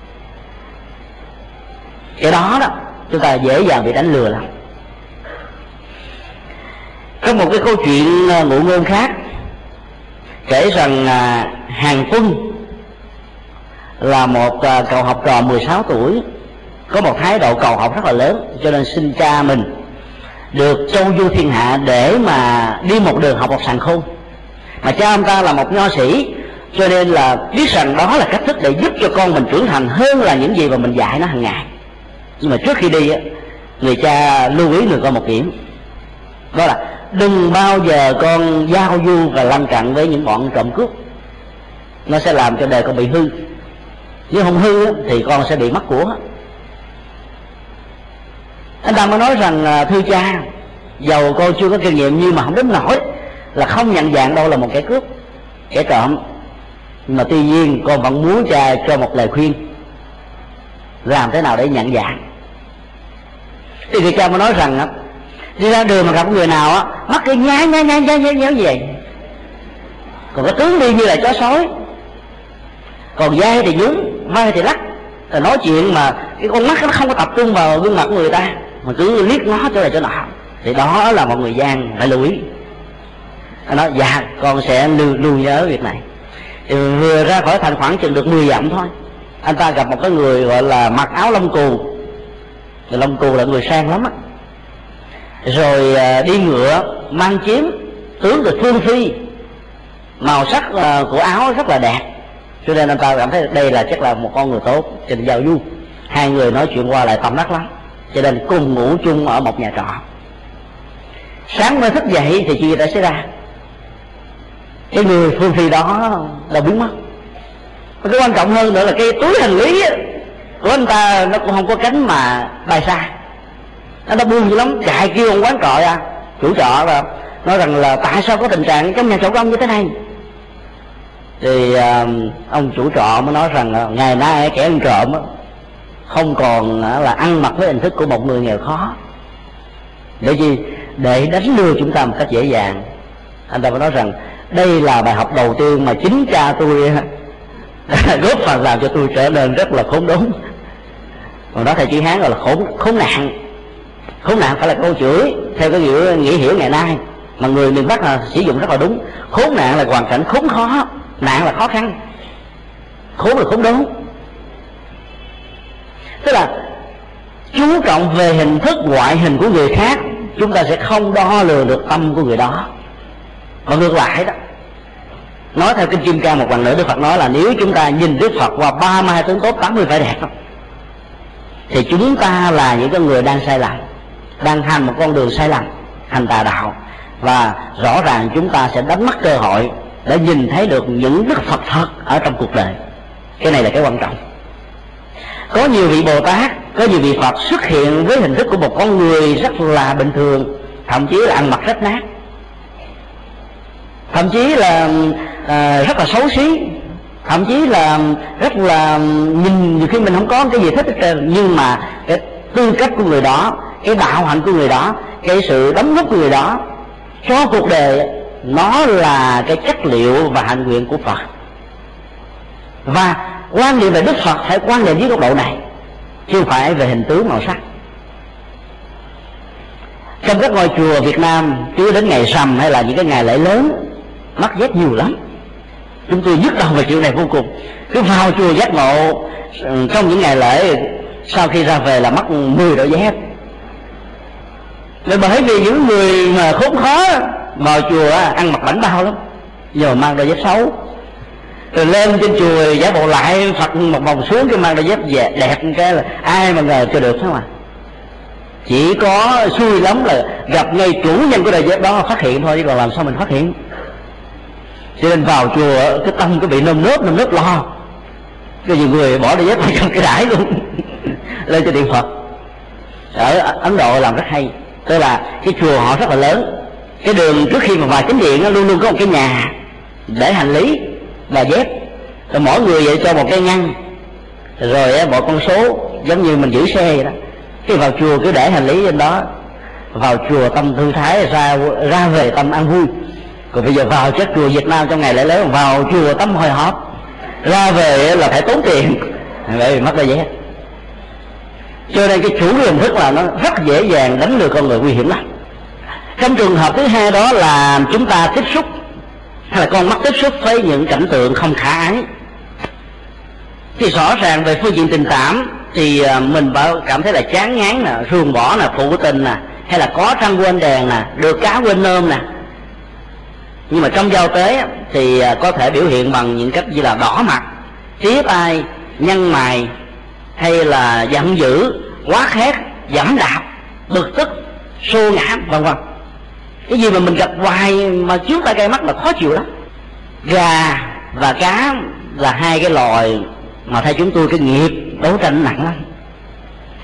Cái đó chúng ta dễ dàng bị đánh lừa lắm. Có một cái câu chuyện ngụ ngôn khác kể rằng Hàn Tuân là một cậu học trò 16 tuổi, có một thái độ cầu học rất là lớn, cho nên xin cha mình được châu du thiên hạ để mà đi một đường học sàng khôn. Mà cha ông ta là một nho sĩ, cho nên là biết rằng đó là cách thức để giúp cho con mình trưởng thành hơn là những gì mà mình dạy nó hàng ngày. Nhưng mà trước khi đi người cha lưu ý người con một điểm, đó là đừng bao giờ con giao du và lân cận với những bọn trộm cướp, nó sẽ làm cho đời con bị hư. Nếu không hư thì con sẽ bị mất của. Anh ta mới nói rằng thưa cha, dầu con chưa có kinh nghiệm nhưng mà không đến nổi là không nhận dạng đâu là một kẻ cướp, kẻ trộm, mà tuy nhiên con vẫn muốn cha cho một lời khuyên làm thế nào để nhận dạng. Thì người cha mới nói rằng đi ra đường mà gặp người nào á, mắt cứ nháy như vậy, còn cái tướng đi như là chó sói, còn vai thì nhún, vai thì lắc, rồi nói chuyện mà cái con mắt nó không có tập trung vào gương mặt của người ta, mà cứ liếc ngó chỗ này chỗ nọ, thì đó là một người gian phải lưu ý. Anh nói dạ con sẽ lưu nhớ việc này. Thì vừa ra khỏi thành khoảng chừng được 10 dặm thôi, anh ta gặp một cái người gọi là mặc áo lông cù. Người lông cù là người sang lắm á, rồi đi ngựa mang kiếm, tướng được phương phi, màu sắc của áo rất là đẹp, cho nên anh ta cảm thấy đây là chắc là một con người tốt, trình giao du. Hai người nói chuyện qua lại tâm đắc lắm, cho nên cùng ngủ chung ở một nhà trọ. Sáng mới thức dậy thì chuyện gì đã xảy ra? Cái người phương phi đó đã biến mất. Và cái quan trọng hơn nữa là cái túi hành lý của anh ta nó cũng không có cánh mà bay xa. Anh ta buồn dữ lắm, chạy kêu ông quán trọ ra, chủ trọ là nói rằng là tại sao có tình trạng trong nhà trọ của ông như thế này. Thì ông chủ trọ mới nói rằng ngày nay kẻ ăn trộm không còn là ăn mặc với hình thức của một người nghèo khó. Để gì? Để đánh lừa chúng ta một cách dễ dàng. Anh ta mới nói rằng đây là bài học đầu tiên mà chính cha tôi góp phần làm cho tôi trở nên rất là khốn đốn. Còn đó thầy chữ Hán gọi là khốn nạn. Khốn nạn phải là câu chửi theo cái nghĩa hiểu ngày nay, mà người miền Bắc là sử dụng rất là đúng. Khốn nạn là hoàn cảnh khốn khó, nạn là khó khăn, khốn là khốn đốn. Tức là chú trọng về hình thức ngoại hình của người khác, chúng ta sẽ không đo lường được tâm của người đó. Và ngược lại đó, nói theo kinh Kim Cang một lần nữa, Đức Phật nói là nếu chúng ta nhìn Đức Phật qua 32 tướng tốt 80 vẻ đẹp thì chúng ta là những cái người đang sai lầm, đang hành một con đường sai lầm, hành tà đạo, và rõ ràng chúng ta sẽ đánh mất cơ hội để nhìn thấy được những Đức Phật thật ở trong cuộc đời. Cái này là cái quan trọng. Có nhiều vị Bồ Tát, có nhiều vị Phật xuất hiện với hình thức của một con người rất là bình thường, thậm chí là ăn mặc rách nát, thậm chí là rất là xấu xí, thậm chí là rất là nhìn nhiều khi mình không có cái gì thích hết trơn, nhưng mà cái tư cách của người đó, cái đạo hạnh của người đó, cái sự đóng góp của người đó cho cuộc đời, nó là cái chất liệu và hạnh nguyện của Phật. Và quan niệm về Đức Phật phải quan niệm với góc độ này, chứ không phải về hình tướng màu sắc. Trong các ngôi chùa Việt Nam, cứ đến ngày rằm hay là những cái ngày lễ lớn, mắc dép nhiều lắm. Chúng tôi nhức đầu về chuyện này vô cùng. Cứ vào chùa giác ngộ trong những ngày lễ, sau khi ra về là mắc 10 đôi dép. Bởi vì những người mà khốn khó vào chùa ăn mặc bảnh bao lắm, giờ mang đôi dép xấu, rồi lên trên chùa giả bộ lại Phật một vòng xuống cái mang đôi dép về đẹp cái là ai mà ngờ cho được không à. Chỉ có xui lắm là gặp ngay chủ nhân của đôi dép đó phát hiện thôi, chứ còn làm sao mình phát hiện. Cho nên vào chùa cái tâm cứ bị nơm nớp lo. Cái nhiều người bỏ đôi dép vào trong cái đãi luôn lên cho điện Phật. Ở Ấn Độ làm rất hay, tức là cái chùa họ rất là lớn, cái đường trước khi mà vào chính điện luôn luôn có một cái nhà để hành lý và dép, rồi mỗi người vậy cho một cái ngăn, rồi một con số giống như mình giữ xe vậy đó. Khi vào chùa cứ để hành lý trên đó, vào chùa tâm thư thái, ra về tâm ăn vui. Còn bây giờ vào chắc chùa Việt Nam trong ngày lễ lớn, vào chùa tâm hồi hộp, ra về là phải tốn tiền, bởi vì mất đôi dép. Cho nên cái chủ hình thức là nó rất dễ dàng đánh lừa con người, nguy hiểm lắm. Trong trường hợp thứ hai đó là chúng ta tiếp xúc, hay là con mắt tiếp xúc với những cảnh tượng không khả ái, thì rõ ràng về phương diện tình cảm thì mình cảm thấy là chán ngán nè, ruồng bỏ nè, phụ tình nè, hay là có trăng quên đèn nè, được cá quên nôm nè. Nhưng mà trong giao tế thì có thể biểu hiện bằng những cách như là đỏ mặt, tía tai, nhăn mày, hay là giận dữ, quá khét, giẫm đạp, bực tức, xô ngã, vân vân. Cái gì mà mình gặp hoài mà chiếu tay cây mắt là khó chịu lắm. Gà và cá là hai cái loài mà theo chúng tôi cái nghiệp đấu tranh nặng lắm.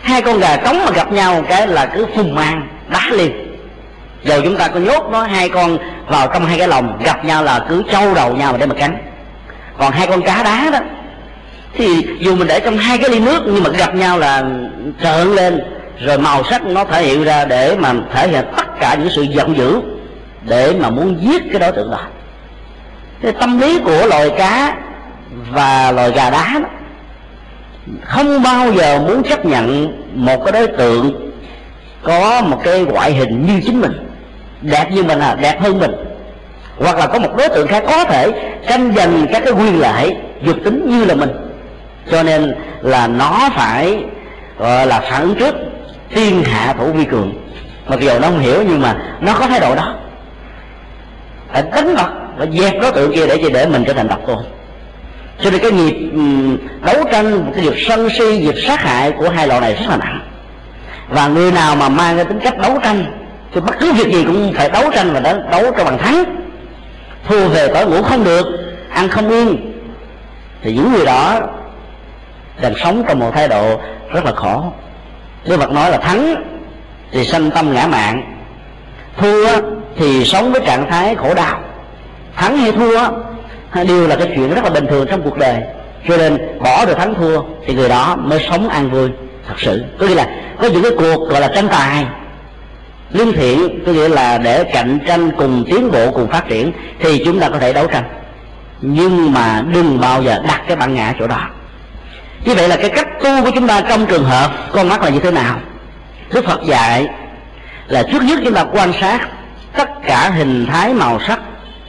Hai con gà trống mà gặp nhau một cái là cứ phùng mang đá liền. Giờ chúng ta có nhốt nó hai con vào trong hai cái lồng, gặp nhau là cứ trâu đầu nhau để mà cắn. Còn hai con cá đá đó thì dù mình để trong hai cái ly nước nhưng mà gặp nhau là trợn lên, rồi màu sắc nó thể hiện ra để mà thể hiện tất cả những sự giận dữ để mà muốn giết cái đối tượng đó. Cái tâm lý của loài cá và loài gà đá đó không bao giờ muốn chấp nhận một cái đối tượng có một cái ngoại hình như chính mình, đẹp như mình, đẹp hơn mình, hoặc là có một đối tượng khác có thể tranh giành các cái quyền lợi dục tính như là mình. Cho nên là nó phải gọi là phản ứng trước, tiên hạ thủ vi cường. Mặc dù nó không hiểu nhưng mà nó có thái độ đó, phải đánh bật và dẹp đối tượng kia để mình trở thành độc tôn. Cho nên cái nghiệp đấu tranh, cái nghiệp sân si, nghiệp sát hại của hai loại này rất là nặng. Và người nào mà mang cái tính cách đấu tranh thì bất cứ việc gì cũng phải đấu tranh và đấu cho bằng thắng. Thua về cõi ngủ không được, ăn không yên, thì những người đó đang sống trong một thái độ rất là khổ. Đức Phật nói là thắng thì sanh tâm ngã mạn, thua thì sống với trạng thái khổ đau. Thắng hay thua đều là cái chuyện rất là bình thường trong cuộc đời. Cho nên bỏ được thắng thua thì người đó mới sống an vui thật sự. Có nghĩa là có những cái cuộc gọi là tranh tài lương thiện, có nghĩa là để cạnh tranh cùng tiến bộ, cùng phát triển, thì chúng ta có thể đấu tranh, nhưng mà đừng bao giờ đặt cái bản ngã chỗ đó. Như vậy là cái cách tu của chúng ta trong trường hợp con mắt là như thế nào? Đức Phật dạy là trước nhất chúng ta quan sát tất cả hình thái màu sắc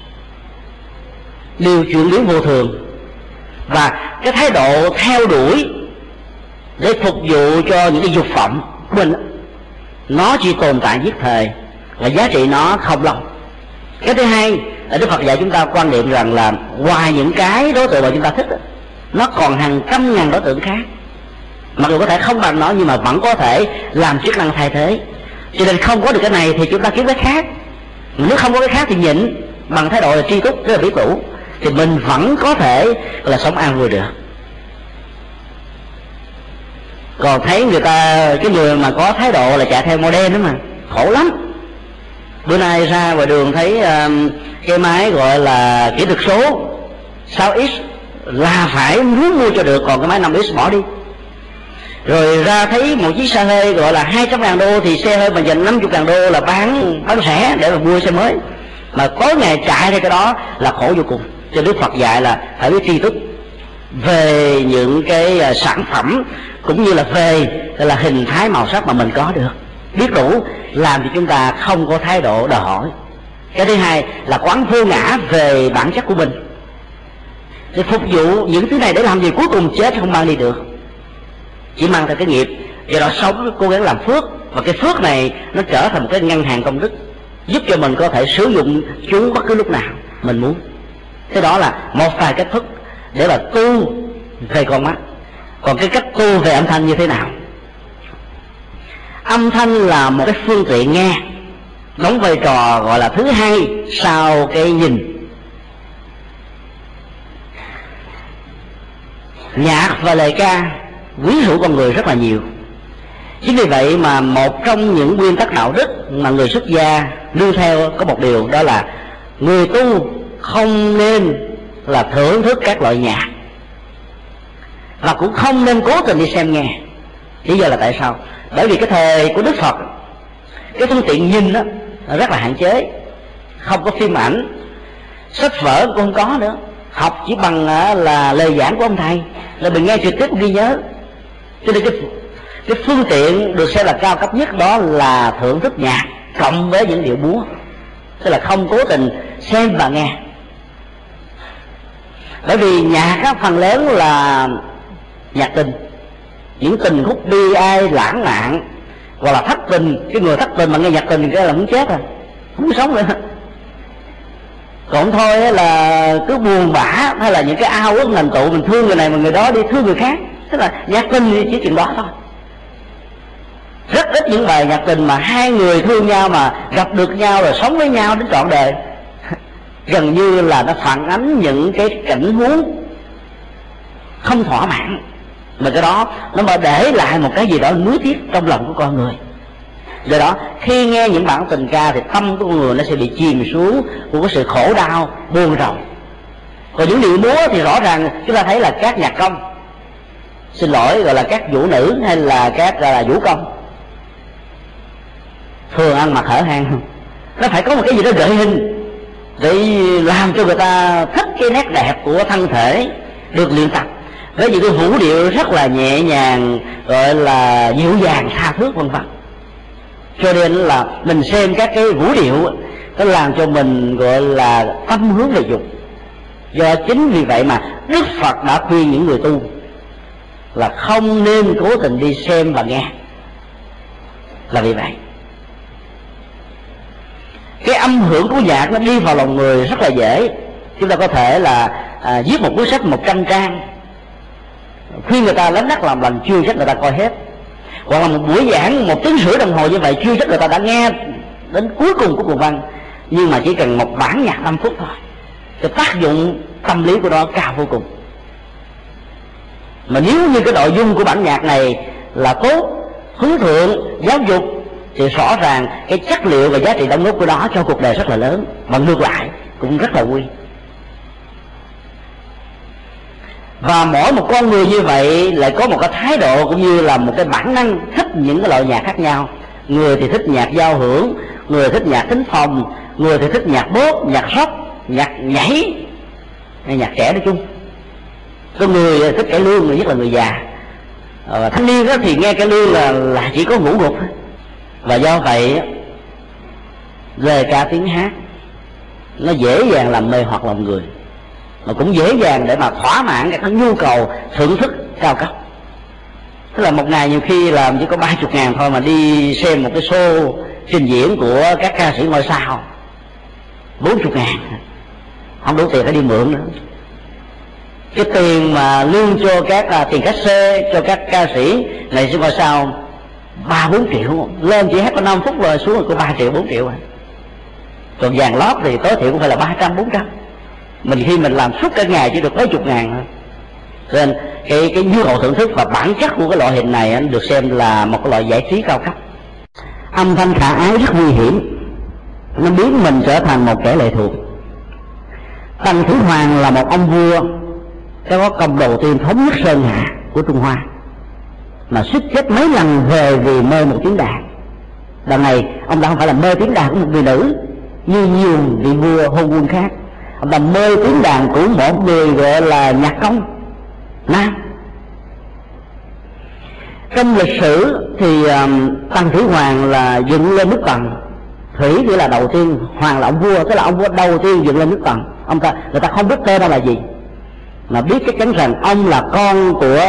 đều chuyển biến vô thường, và cái thái độ theo đuổi để phục vụ cho những cái dục vọng của mình, nó chỉ tồn tại nhất thời và giá trị nó không lâu. Cái thứ hai là Đức Phật dạy chúng ta quan niệm rằng là ngoài những cái đối tượng mà chúng ta thích, nó còn hàng trăm ngàn đối tượng khác, mặc dù có thể không bằng nó nhưng mà vẫn có thể làm chức năng thay thế. Cho nên không có được cái này thì chúng ta kiếm cái khác. Nếu không có cái khác thì nhịn bằng thái độ là tri túc, tức là biết đủ, thì mình vẫn có thể là sống an vui được. Còn thấy người ta, cái người mà có thái độ là chạy theo model đó mà khổ lắm. Bữa nay ra ngoài đường thấy cái máy gọi là kỹ thuật số 6X là phải muốn mua cho được, còn cái máy 5X bỏ đi. Rồi ra thấy một chiếc xe hơi gọi là 200.000 đô thì xe hơi mà dành 50.000 đô là bán rẻ để mà mua xe mới, mà tối ngày chạy theo cái đó là khổ vô cùng. Cho Đức Phật dạy là phải biết tri túc về những cái sản phẩm cũng như là về là hình thái màu sắc mà mình có được, biết đủ, làm cho chúng ta không có thái độ đòi hỏi. Cái thứ hai là quán vô ngã về bản chất của mình, để phục vụ những thứ này để làm gì? Cuối cùng chết không mang đi được, chỉ mang theo cái nghiệp. Do đó sống cố gắng làm phước, và cái phước này nó trở thành một cái ngân hàng công đức, giúp cho mình có thể sử dụng chúng bất cứ lúc nào mình muốn. Thế đó là một vài cách thức để mà tu về con mắt. Còn cái cách tu về âm thanh như thế nào? Âm thanh là một cái phương tiện nghe, đóng vai trò gọi là thứ hai sau cái nhìn. Nhạc và lời ca quyến rũ con người rất là nhiều. Chính vì vậy mà một trong những nguyên tắc đạo đức mà người xuất gia nương theo có một điều, đó là người tu không nên là thưởng thức các loại nhạc, và cũng không nên cố tình đi xem nghe. Lý do là tại sao? Bởi vì cái thời của Đức Phật, cái phương tiện nhìn đó rất là hạn chế, không có phim ảnh, sách vở cũng không có nữa, học chỉ bằng là lời giảng của ông thầy, là mình nghe trực tiếp ghi nhớ. Cho nên cái phương tiện được xem là cao cấp nhất đó là thưởng thức nhạc cộng với những điệu múa, tức là không cố tình xem và nghe. Bởi vì nhạc á, phần lớn là nhạc tình, những tình khúc bi ai lãng mạn, hoặc là thất tình. Cái người thất tình mà nghe nhạc tình cái là muốn chết rồi, không muốn sống nữa. Còn thôi là cứ buồn bã, hay là những cái ao ước thành tụ, mình thương người này mà người đó đi thương người khác, tức là nhạc tình thì chỉ chuyện đó thôi. Rất ít những bài nhạc tình mà hai người thương nhau mà gặp được nhau rồi sống với nhau đến trọn đời. Gần như là nó phản ánh những cái cảnh huống không thỏa mãn, mà cái đó nó mà để lại một cái gì đó nuối tiếc trong lòng của con người. Do đó khi nghe những bản tình ca thì tâm của con người nó sẽ bị chìm xuống của cái sự khổ đau buồn rầu. Còn những điệu múa thì rõ ràng chúng ta thấy là các nhạc công, xin lỗi gọi là các vũ nữ hay là các gọi là vũ công, thường ăn mặc hở hang, nó phải có một cái gì đó gợi hình để làm cho người ta thích cái nét đẹp của thân thể được luyện tập với những cái vũ điệu rất là nhẹ nhàng, gọi là dịu dàng tha thước vân vân. Cho nên là mình xem các cái vũ điệu nó làm cho mình gọi là tâm hướng về dục. Do chính vì vậy mà Đức Phật đã khuyên những người tu là không nên cố tình đi xem và nghe, là vì vậy. Cái âm hưởng của nhạc nó đi vào lòng người rất là dễ. Chúng ta có thể là viết một cuốn sách 100 trang, khuyên người ta lánh nát làm lành, chưa chắc người ta coi hết. Hoặc là một buổi giảng 1 tiếng rưỡi đồng hồ như vậy, chưa chắc người ta đã nghe đến cuối cùng của cuốn văn. Nhưng mà chỉ cần một bản nhạc 5 phút thôi, cái tác dụng tâm lý của nó cao vô cùng. Mà nếu như cái nội dung của bản nhạc này là tốt, hướng thượng, giáo dục, thì rõ ràng cái chất liệu và giá trị đóng góp của nó cho cuộc đời rất là lớn. Mà ngược lại cũng rất là nguy. Và mỗi một con người như vậy lại có một cái thái độ cũng như là một cái bản năng thích những cái loại nhạc khác nhau. Người thì thích nhạc giao hưởng, người thích nhạc thính phòng, người thì thích nhạc pop, nhạc rock, nhạc nhảy, nhạc trẻ nói chung. Có người thích cải lương, nhất là người già. Thanh niên đó thì nghe cải lương là chỉ có ngủ gục. Và do vậy lời ca tiếng hát nó dễ dàng làm mê hoặc lòng người, mà cũng dễ dàng để mà thỏa mãn các nhu cầu thưởng thức cao cấp. Tức là một ngày nhiều khi làm chỉ có 30.000 thôi mà đi xem một cái show trình diễn của các ca sĩ ngôi sao 40.000, không đủ tiền phải đi mượn nữa. Cái tiền mà lương cho các tiền cát xê cho các ca sĩ này sĩ ngôi sao 3-4 triệu, lên chỉ hát có 5 phút rồi xuống rồi có 3 triệu 4 triệu rồi. Còn vàng lót thì tối thiểu cũng phải là 300-400. Mình khi mình làm suốt cả ngày chỉ được mấy chục ngàn thôi. Cho nên cái nhu cầu thưởng thức và bản chất của cái loại hình này được xem là một cái loại giải trí cao cấp. Âm thanh khả ái rất nguy hiểm, nó biến mình trở thành một kẻ lệ thuộc. Tần Thủy Hoàng là một ông vua có công đầu tiên thống nhất Sơn Hà của Trung Hoa, mà suýt chết mấy lần về vì mê một tiếng đàn. Đằng này ông ta không phải là mê tiếng đàn của một người nữ như nhiều vị vua hôn quân khác, ông ta mê tiếng đàn của một người gọi là nhạc công nam. Trong lịch sử thì Tần Thủy Hoàng là dựng lên nước Tần. Thủy nghĩa là đầu tiên, Hoàng là ông vua, tức là ông vua đầu tiên dựng lên nước Tần. Ông ta, người ta không biết tên đó là gì, mà biết chắc chắn rằng ông là con của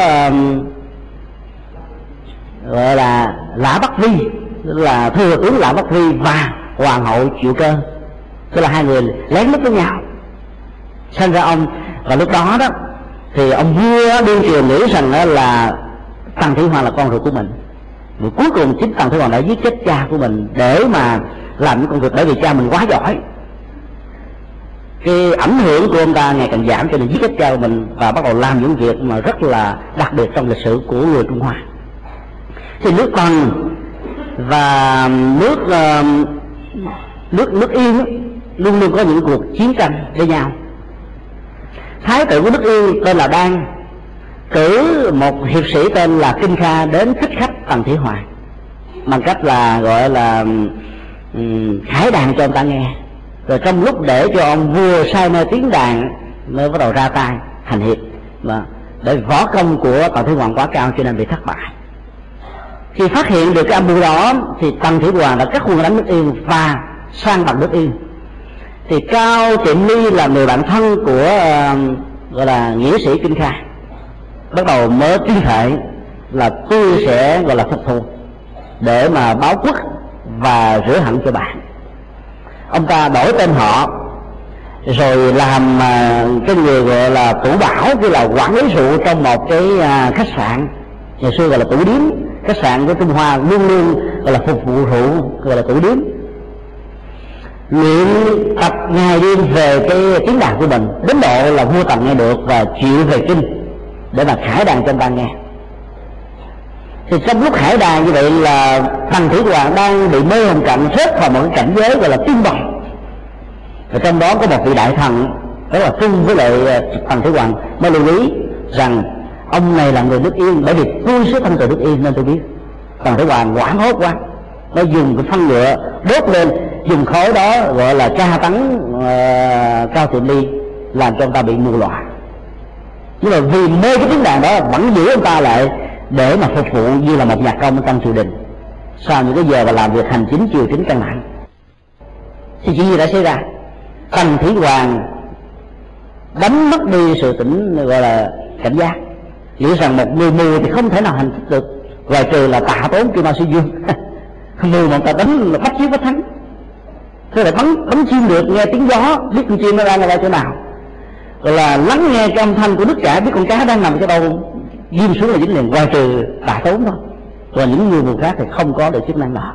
gọi là Lã Bắc Vi, là thừa tướng Lã Bắc Vi và hoàng hậu Triệu Cơ, tức là hai người lén lút với nhau sinh ra ông. Và lúc đó đó thì ông vua đương triều nghĩ rằng đó là Tần Thủy Hoàng là con ruột của mình. Và cuối cùng chính Tần Thủy Hoàng đã giết chết cha của mình để mà làm những công việc, bởi vì cha mình quá giỏi. Cái ảnh hưởng của ông ta ngày càng giảm, cho nên giết chết cha của mình và bắt đầu làm những việc mà rất là đặc biệt trong lịch sử của người Trung Hoa. Thì nước Tần và nước Yên luôn luôn có những cuộc chiến tranh với nhau. Thái tử của nước Yên tên là Đan cử một hiệp sĩ tên là Kinh Kha đến thích khách Tần Thủy Hoàng bằng cách là gọi là khải đàn cho ông ta nghe. Rồi trong lúc để cho ông vua say mê tiếng đàn mới bắt đầu ra tay hành hiệp, và để võ công của Tần Thủy Hoàng quá cao cho nên bị thất bại. Khi phát hiện được cái âm mưu đó thì Tần Thủy Hoàng đã cắt quân đánh nước Yên và sang bằng nước Yên. Thì Cao Tiệm Ly là người bạn thân của gọi là nghĩa sĩ Kinh Kha, bắt đầu mới tuyên thệ là tôi sẽ gọi là phục thù để mà báo quốc và rửa hận cho bạn. Ông ta đổi tên họ rồi làm cái người gọi là tủ bảo, như là quản lý rượu trong một cái khách sạn ngày xưa gọi là tủ điếm. Khách sạn của Trung Hoa luôn luôn gọi là phục vụ rượu, gọi là tủ điếm. Luyện tập ngày đêm về cái tiếng đàn của mình đến độ là vua Tần nghe được và chịu về kinh để mà khải đàn cho ông ta nghe. Thì trong lúc hải đàn như vậy là Tần Thủy Hoàng đang bị mê hồn trận, rớt vào một cái cảnh giới gọi là tiên bồng. Và trong đó có một vị đại thần đó là chung với lại Tần Thủy Hoàng mới lưu ý rằng ông này là người nước Yên, bởi vì tôi xuất thân từ nước Yên nên tôi biết. Tần Thủy Hoàng hoảng hốt quá, nó dùng cái phân nhựa đốt lên, dùng khói đó gọi là tra tấn Cao Tiệm Ly, làm cho ông ta bị mù lòa. Nhưng mà vì mê cái tiếng đàn đó vẫn giữ ông ta lại để mà phục vụ như là một nhạc công trong triều đình sau những cái giờ mà làm việc hành chính triều chính căng thẳng. Thì chuyện gì đã xảy ra? Tần Thủy Hoàng đánh mất đi sự tỉnh gọi là cảnh giác, nghĩ rằng một người mù thì không thể nào hành thích được, ngoài trừ là Tạ Tốn Kim Ma Sư Dương. Mù mà ta đánh là bắt chiếu bắt thắng, thế là bắn chim được, nghe tiếng gió biết con chim nó đang ở chỗ nào, rồi là lắng nghe cái âm thanh của nước chảy biết con cá đang nằm ở chỗ đâu, ghim xuống là dính liền, ngoài trừ Tạ Tốn thôi. Rồi những người mù khác thì không có được chức năng đó.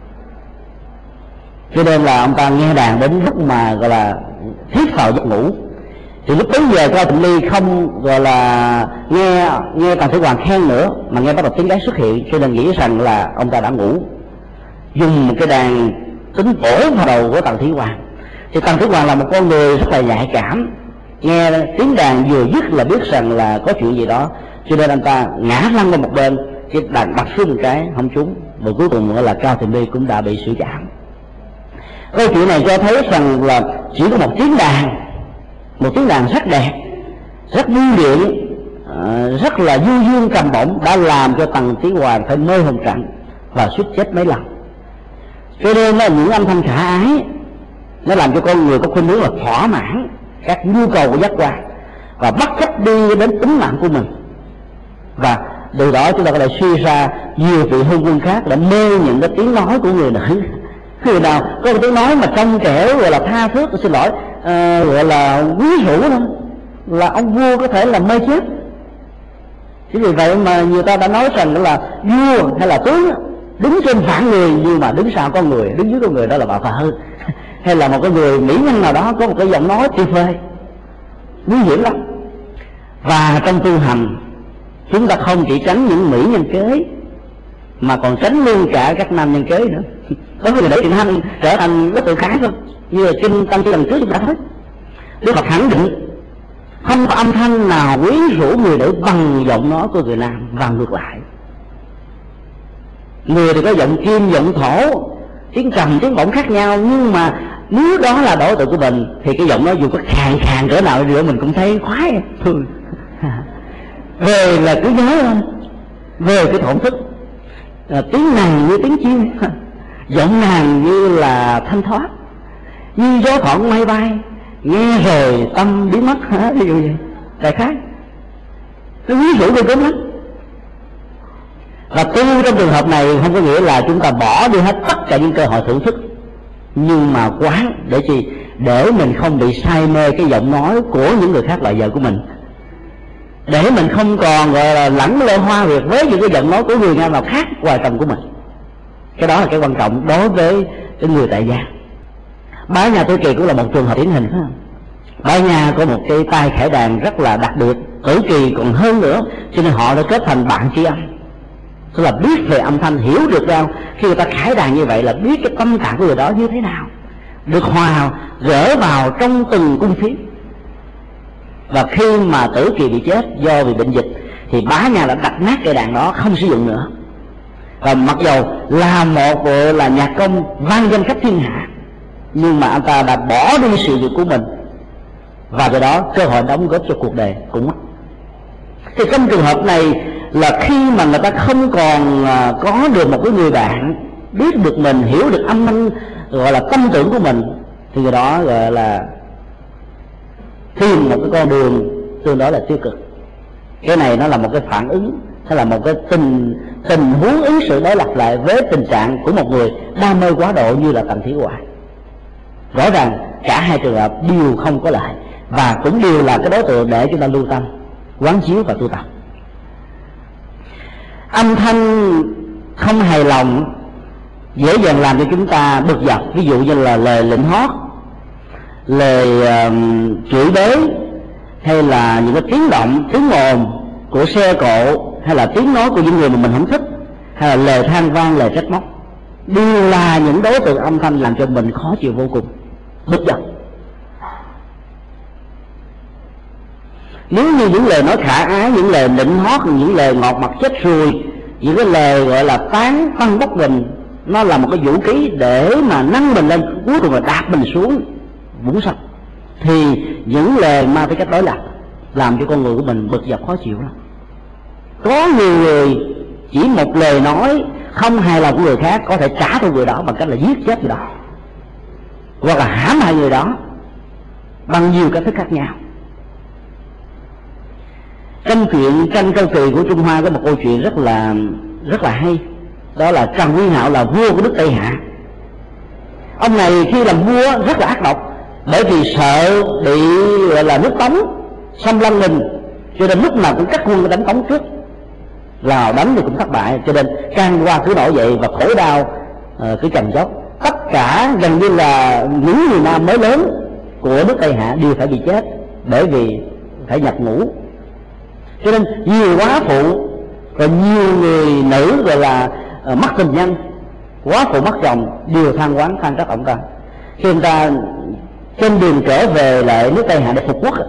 Cho nên là ông ta nghe đàn đến lúc mà gọi là thiếp vào giấc ngủ. Thì lúc bấy giờ Cao Tiệm Ly không gọi là nghe Tần Thủy Hoàng khen nữa, mà nghe bắt đầu tiếng gái xuất hiện, cho nên nghĩ rằng là ông ta đã ngủ, dùng một cái đàn tính bổ vào đầu của Tần Thủy Hoàng. Thì Tần Thủy Hoàng là một con người rất là nhạy cảm, nghe tiếng đàn vừa dứt là biết rằng là có chuyện gì đó, cho nên ông ta ngã lăn qua một bên, cái đàn bật xuống một cái không trúng, và cuối cùng là Cao Tiệm Ly cũng đã bị xử trảm. Câu chuyện này cho thấy rằng là chỉ có một tiếng đàn rất đẹp, rất vui điện, rất là du dương trầm bổng đã làm cho Tần Thủy Hoàng phải mê hồn trận và suýt chết mấy lần. Cho nên là những âm thanh khả ái nó làm cho con người có khuynh hướng là thỏa mãn các nhu cầu của giác quan và bất chấp đi đến tính mạng của mình. Và từ đó chúng ta có thể suy ra nhiều vị hôn quân khác đã mê những cái tiếng nói của người nữ. Người nào có một tiếng nói mà trong trẻo gọi là tha thước, xin lỗi, gọi là quyến rũ thôi, là ông vua có thể là mê chết. Chính vì vậy mà người ta đã nói rằng là vua hay là tướng đứng trên phản người, nhưng mà đứng sau con người, đứng dưới con người đó là bà vợ hay là một cái người mỹ nhân nào đó có một cái giọng nói tuyệt vời, nguy hiểm lắm. Và trong tu hành chúng ta không chỉ tránh những mỹ nhân kế mà còn tránh luôn cả các nam nhân kế nữa. Đối với người để chuyện hành trở thành đối tượng khác thôi, như là kinh Tăng Chi lần trước chúng ta thấy Đức Phật khẳng định không có âm thanh nào quyến rũ người nữ bằng giọng nói của người nam, và ngược lại. Người thì có giọng kim, giọng thổ, tiếng trầm, tiếng bổng khác nhau, nhưng mà nếu đó là đối tượng của mình thì cái giọng nói dù có khàn cỡ nào nữa mình cũng thấy khoái. Về là cứ nhớ thôi, về cái thổn thức, tiếng nàng như tiếng chim, giọng nàng như là thanh thoát, như gió thoảng mây bay, nghe rồi tâm biến mất, ví dụ vậy. Đại khái nó ví dụ được lắm. Và tu trong trường hợp này không có nghĩa là chúng ta bỏ đi hết tất cả những cơ hội thưởng thức, nhưng mà quán để chi? Để mình không bị say mê cái giọng nói của những người khác loại vợ của mình, để mình không còn gọi là lẳng lơ hoa việc với những cái giọng nói của người nào khác ngoài tầm của mình. Cái đó là cái quan trọng đối với cái người tại gia. Bá Nhà Tử Kỳ cũng là một trường hợp điển hình, phải không? Bá Nhà có một cái tay khải đàn rất là đặc biệt, Tử Kỳ còn hơn nữa, cho nên họ đã kết thành bạn tri âm. Tức là biết về âm thanh, hiểu được rằng khi người ta khải đàn như vậy là biết cái tâm trạng của người đó như thế nào, được hòa gỡ vào trong từng cung phím. Và khi mà Tử Kỳ bị chết do bị bệnh dịch thì Bá Nhà đã đặt nát cây đàn đó, không sử dụng nữa. Và mặc dầu là một là nhạc công vang danh khắp thiên hạ, nhưng mà anh ta đã bỏ đi sự nghiệp của mình, và do đó cơ hội đóng góp cho cuộc đời cũng mất. Thì trong trường hợp này là khi mà người ta không còn có được một cái người bạn biết được mình, hiểu được âm thanh gọi là tâm tưởng của mình, thì người đó gọi là tìm một cái con đường tương đối là tiêu cực. Cái này nó là một cái phản ứng, hay là một cái tình huống ứng xử đối lập lại với tình trạng của một người đam mê quá độ như là Tần Thủy Hoàng. Rõ ràng cả hai trường hợp đều không có lợi, và cũng đều là cái đối tượng để chúng ta lưu tâm, quán chiếu và tu tập. Âm thanh không hài lòng dễ dàng làm cho chúng ta bực dọc, ví dụ như là lời lệnh hót, lời chửi bới, hay là những cái tiếng động, tiếng ồn của xe cộ, hay là tiếng nói của những người mà mình không thích, hay là lời than vang, lời trách móc, đều là những đối tượng âm thanh làm cho mình khó chịu vô cùng, bực dọc. Nếu như những lời nói khả ái, những lời nịnh hót, những lời ngọt mặt chết ruồi, những cái lời gọi là tán phân bốc mình, nó là một cái vũ khí để mà nâng mình lên, cuối cùng là đạp mình xuống vũng sâu, thì những lời mang tới cách đối lập làm cho con người của mình bực dọc khó chịu lắm. Có nhiều người chỉ một lời nói không hài lòng của người khác có thể trả thù người đó bằng cách là giết chết người đó, hoặc là hãm hại người đó bằng nhiều cách thức khác nhau. Trong chuyện Tranh Câu Kỳ của Trung Hoa có một câu chuyện rất là hay, đó là Trần Nguyên Hạo là vua của nước Tây Hạ. Ông này khi làm vua rất là ác độc, bởi vì sợ bị gọi là nước Tống xâm lăng mình, cho nên lúc nào cũng cắt quân đánh Tống trước, Lào đánh thì cũng thất bại, cho nên can qua cứ nổi dậy và khổ đau cứ trầm dốc. Tất cả gần như là những người nam mới lớn của nước Tây Hạ đều phải bị chết, bởi vì phải nhập ngũ. Cho nên nhiều quá phụ và nhiều người nữ gọi là mất tình nhân, quá phụ mất chồng đều than oán than trách ông ta. Khi ông ta trên đường trở về lại nước Tây Hạ để phục quốc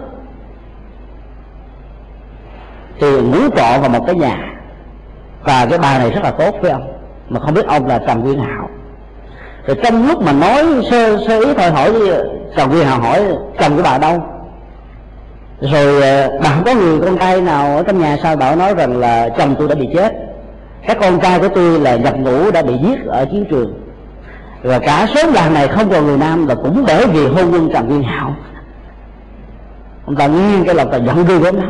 thì ngủ trọ vào một cái nhà, và cái bà này rất là tốt với ông, mà không biết ông là Trần Nguyên Hạo. Rồi trong lúc mà nói sơ ý thôi, hỏi Trần Nguyên Hạo hỏi chồng của bà đâu, rồi bà không có người con trai nào ở trong nhà sao? Bà nói rằng là chồng tôi đã bị chết, các con trai của tôi là nhập ngũ đã bị giết ở chiến trường, và cả số làng này không còn người nam là cũng bởi vì hôn nhân Trần Nguyên Hạo. Ông ta nghiêng cái lòng ta giận ghê gớm lắm,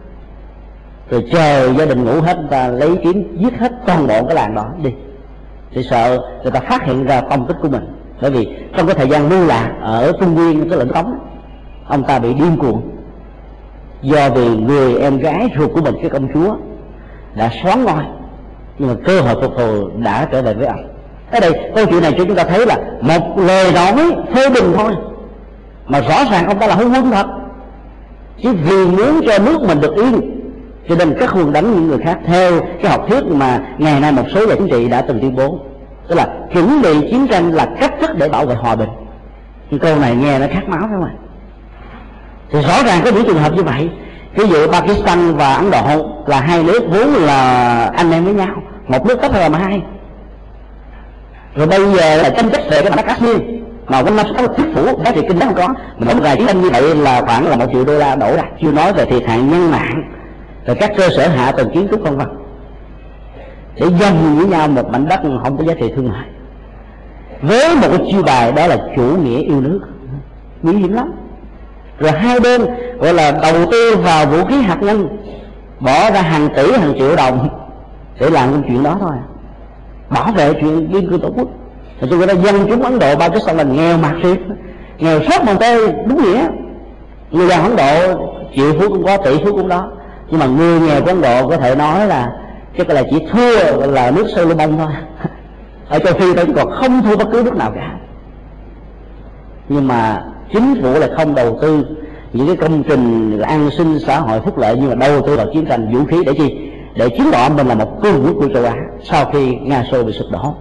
rồi chờ gia đình ngủ hết, ông ta lấy kiếm giết hết toàn bộ cái làng đó đi, thì sợ người ta phát hiện ra tông tích của mình. Bởi vì trong cái thời gian lưu lạc ở Trung Nguyên, cái lĩnh Tống, ông ta bị điên cuồng, do vì người em gái ruột của mình, cái công chúa đã soán ngôi, nhưng mà cơ hội phục hồi đã trở về với ông. Ở đây câu chuyện này cho chúng ta thấy là một lời nói phê bình thôi mà rõ ràng ông ta là hôn quân thật, chỉ vì muốn cho nước mình được yên, cho nên các quân đánh những người khác theo cái học thuyết mà ngày nay một số nhà chính trị đã từng tuyên bố, tức là chuẩn bị chiến tranh là cách thức để bảo vệ hòa bình. Nhưng câu này nghe nó khát máu phải không ạ? Thì rõ ràng có những trường hợp như vậy. Ví dụ Pakistan và Ấn Độ là hai nước vốn là anh em với nhau, một nước tách ra làm hai, rồi bây giờ là tranh chấp về cái mảnh đất Kashmir mà quanh năm có thuyết phủ giá trị kinh tế không có, mà mỗi ngày chiến tranh như vậy là khoảng là $1 triệu đổ ra, chưa nói về thiệt hại nhân mạng rồi các cơ sở hạ tầng kiến trúc vân vân, để dành với nhau một mảnh đất không có giá trị thương mại, với một cái chiêu bài đó là chủ nghĩa yêu nước, nguy hiểm lắm. Rồi hai bên gọi là đầu tư vào vũ khí hạt nhân, bỏ ra hàng tỷ hàng triệu đồng để làm cái chuyện đó thôi, bảo vệ chuyện biên cương tổ quốc. Thì cho người ta dân chúng Ấn Độ bao cái sao là nghèo mạt riết, nghèo sót mồng tơi đúng nghĩa. Người giàu Ấn Độ triệu phú cũng có, tỷ phú cũng đó, nhưng mà người nghèo của Ấn Độ có thể nói là chắc là chỉ thua là nước Solomon thôi. Ở châu Phi tôi còn không thua bất cứ nước nào cả. Nhưng mà chính phủ lại không đầu tư những cái công trình an sinh xã hội phúc lợi, nhưng mà đầu tư vào chiến tranh vũ khí để chi? Để chứng tỏ mình là một cường quốc của châu Á sau khi Nga Xô bị sụp đổ.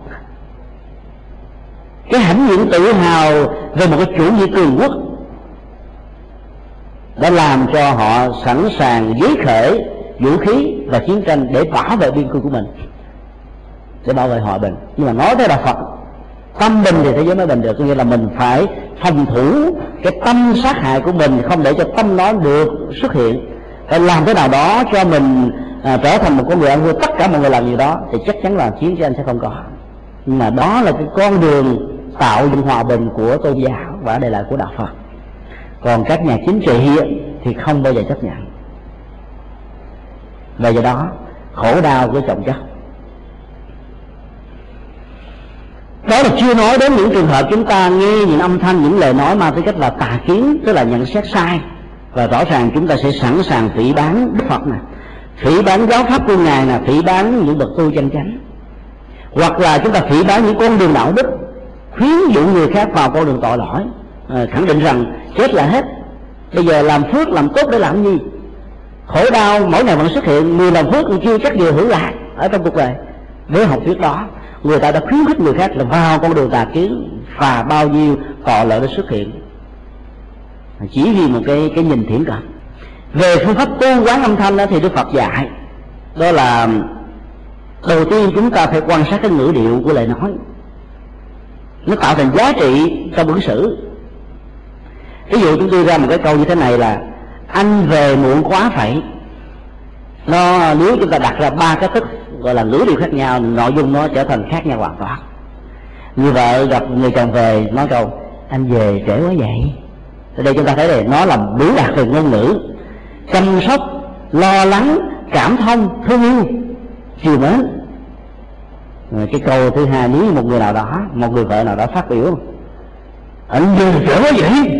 Cái hãnh diện tự hào về một cái chủ nghĩa cường quốc đã làm cho họ sẵn sàng giấy khởi vũ khí và chiến tranh để bảo vệ biên cương của mình, để bảo vệ hòa bình. Nhưng mà nói tới Đạo Phật, tâm bình thì thế giới mới bình được, có nghĩa là mình phải phòng thủ cái tâm sát hại của mình, không để cho tâm đó được xuất hiện, phải làm thế nào đó cho mình trở thành một con người ăn vui. Tất cả mọi người làm gì đó thì chắc chắn là chiến tranh sẽ không có. Nhưng mà đó là cái con đường tạo dựng hòa bình của tôn giáo và đây là của Đạo Phật. Còn các nhà chính trị thì không bao giờ chấp nhận. Và do đó khổ đau của chồng chất. Đó là chưa nói đến những trường hợp chúng ta nghe những âm thanh, những lời nói mang tính cách là tà kiến, tức là nhận xét sai, và rõ ràng chúng ta sẽ sẵn sàng phỉ báng Đức Phật nè, phỉ báng giáo pháp của Ngài nè, phỉ báng những bậc tu chân chánh, hoặc là chúng ta phỉ báng những con đường đạo đức, khuyến dụ người khác vào con đường tội lỗi, khẳng định rằng chết là hết, bây giờ làm phước làm tốt để làm gì? Khổ đau mỗi ngày vẫn xuất hiện, người làm phước cũng chưa chắc điều hưởng lạc ở trong cuộc đời. với học thuyết đó, người ta đã khuyến khích người khác là vào con đường tà kiến, và bao nhiêu tội lỗi đã xuất hiện chỉ vì một cái nhìn thiển cận. Về phương pháp tu quán âm thanh đó, thì Đức Phật dạy đó là đầu tiên chúng ta phải quan sát cái ngữ điệu của lời nói, nó tạo thành giá trị trong ứng xử. Ví dụ chúng tôi ra một cái câu như thế này là anh về muộn quá phải. Nó nếu chúng ta đặt ra ba cái thức gọi là ngữ điệu khác nhau, nội dung nó trở thành khác nhau hoàn toàn. Như vợ gặp người chồng về nói câu anh về trễ quá vậy. Ở đây chúng ta thấy đây nó là biểu đạt về ngôn ngữ chăm sóc, lo lắng, cảm thông, thương yêu, chiều mến. Cái câu thứ hai, nếu một người nào đó, một người vợ nào đó phát biểu anh về trễ quá vậy,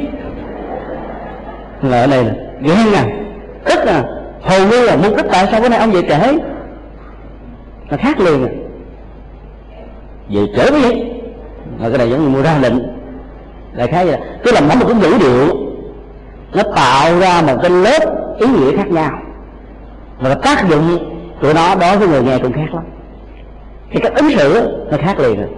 là ở đây là ghen à, tức à, hầu như là mục đích tại sao bữa nay ông về trễ, nó khác liền à. Về trễ quá vậy, là cái này giống như mua ra lệnh, đại khái vậy. Tức là mỗi một cái ngữ điệu nó tạo ra một cái lớp ý nghĩa khác nhau, và tác dụng của nó đối với người nghe cũng khác lắm. Thì cách ứng xử nó khác liền rồi.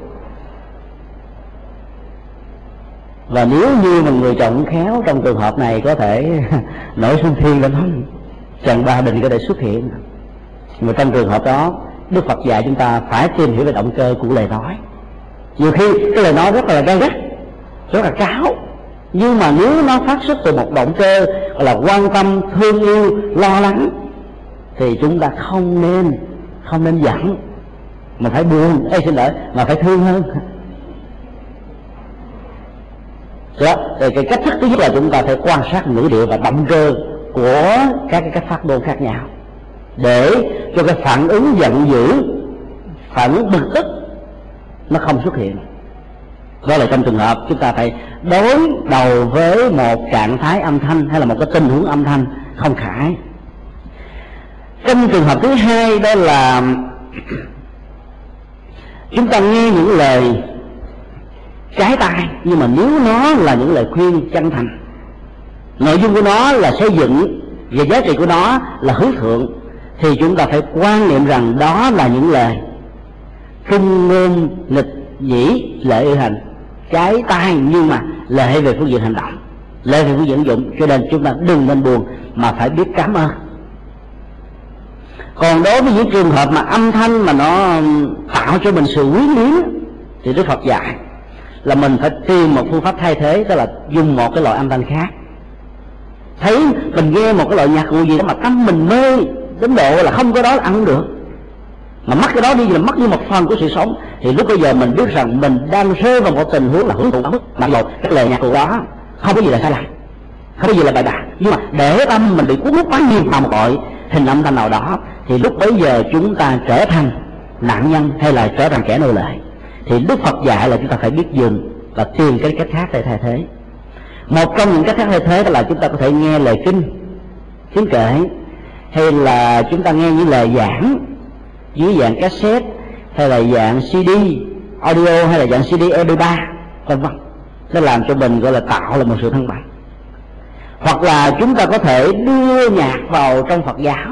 Và nếu như mà người chồng khéo trong trường hợp này có thể nổi xung thiên lên, trần ba định có thể xuất hiện. Mà trong trường hợp đó Đức Phật dạy chúng ta phải tìm hiểu về động cơ của lời nói. Nhiều khi cái lời nói rất là gay gắt, rất là cáo, nhưng mà nếu nó phát xuất từ một động cơ là quan tâm, thương yêu, lo lắng, thì chúng ta không nên giận, mà phải buồn, mà phải thương hơn. Đó, thì cái cách thức thứ nhất là chúng ta phải quan sát ngữ điệu và động cơ của các cái cách phát ngôn khác nhau, để cho cái phản ứng giận dữ, phản ứng bực tức nó không xuất hiện. Đó là trong trường hợp chúng ta phải đối đầu với một trạng thái âm thanh hay là một cái tình huống âm thanh không khải. Trong trường hợp thứ hai đó là chúng ta nghe những lời trái tai, nhưng mà nếu nó là những lời khuyên chân thành, nội dung của nó là xây dựng và giá trị của nó là hướng thượng, thì chúng ta phải quan niệm rằng đó là những lời trung ngôn nghịch dĩ lệ ư hành, trái tai nhưng mà lệ về phương diện hành động, lệ về phương diện ứng dụng. Cho nên chúng ta đừng nên buồn mà phải biết cảm ơn. Còn đối với những trường hợp mà âm thanh mà nó tạo cho mình sự quyến luyến, thì Đức Phật dạy là mình phải tìm một phương pháp thay thế, đó là dùng một cái loại âm thanh khác. Thấy mình nghe một cái loại nhạc cụ gì đó mà tâm mình mê đến độ là không có đó là ăn không được, mà mất cái đó đi là mất đi một phần của sự sống, thì lúc bây giờ mình biết rằng mình đang rơi vào một tình huống là hưởng thụ đó. Mặc dù cái lời nhạc cụ đó không có gì là sai lầm, không có gì là bài bạc, nhưng mà để tâm mình bị cuốn hút quá nhiều vào một loại hình âm thanh nào đó, thì lúc bấy giờ chúng ta trở thành nạn nhân hay là trở thành kẻ nô lệ. Thì Đức Phật dạy là chúng ta phải biết dừng và tìm cái cách khác để thay thế. Một trong những cách khác thay thế đó là chúng ta có thể nghe lời kinh kệ, hay là chúng ta nghe những lời giảng dưới dạng cassette, hay là dạng CD audio, hay là dạng CD MP3 vân vân. Nó làm cho mình gọi là tạo là một sự thăng bằng. Hoặc là chúng ta có thể đưa nhạc vào trong Phật giáo.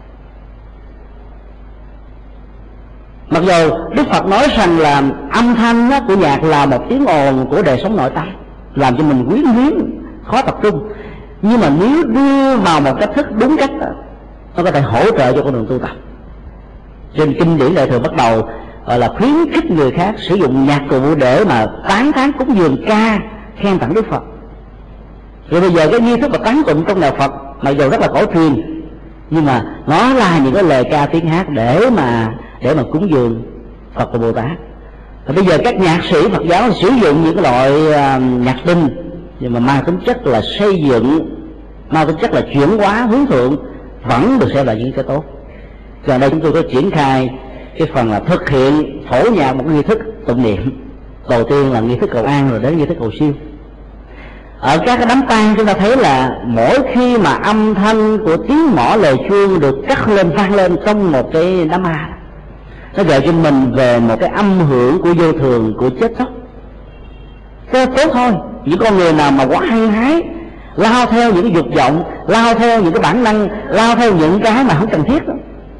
Mặc dù Đức Phật nói rằng là âm thanh của nhạc là một tiếng ồn của đời sống nội tâm, làm cho mình quyến luyến, khó tập trung, nhưng mà nếu đưa vào một cách thức đúng cách, nó có thể hỗ trợ cho con đường tu tập. Trên kinh điển Đại Thừa bắt đầu là khuyến khích người khác sử dụng nhạc cụ để mà tán thán cúng dường ca khen tặng Đức Phật. Rồi bây giờ cái nghi thức mà tán tụng trong đạo Phật mặc dù rất là cổ truyền, nhưng mà nó là những cái lời ca tiếng hát để mà cúng dường Phật và Bồ Tát. Và bây giờ các nhạc sĩ Phật giáo sử dụng những cái loại nhạc tinh, nhưng mà mang tính chất là xây dựng, mang tính chất là chuyển hóa hướng thượng, vẫn được xem là những cái tốt. Gần đây chúng tôi có triển khai cái phần là thực hiện phổ nhạc một nghi thức tụng niệm. Đầu tiên là nghi thức cầu an, rồi đến nghi thức cầu siêu. Ở các cái đám tang chúng ta thấy là mỗi khi mà âm thanh của tiếng mõ lời chuông được cắt lên vang lên trong một cái đám ma, nó gợi cho mình về một cái âm hưởng của vô thường, của chết chóc. Thế tốt thôi. Những con người nào mà quá hăng hái, lao theo những cái dục vọng, lao theo những cái bản năng, lao theo những cái mà không cần thiết đó,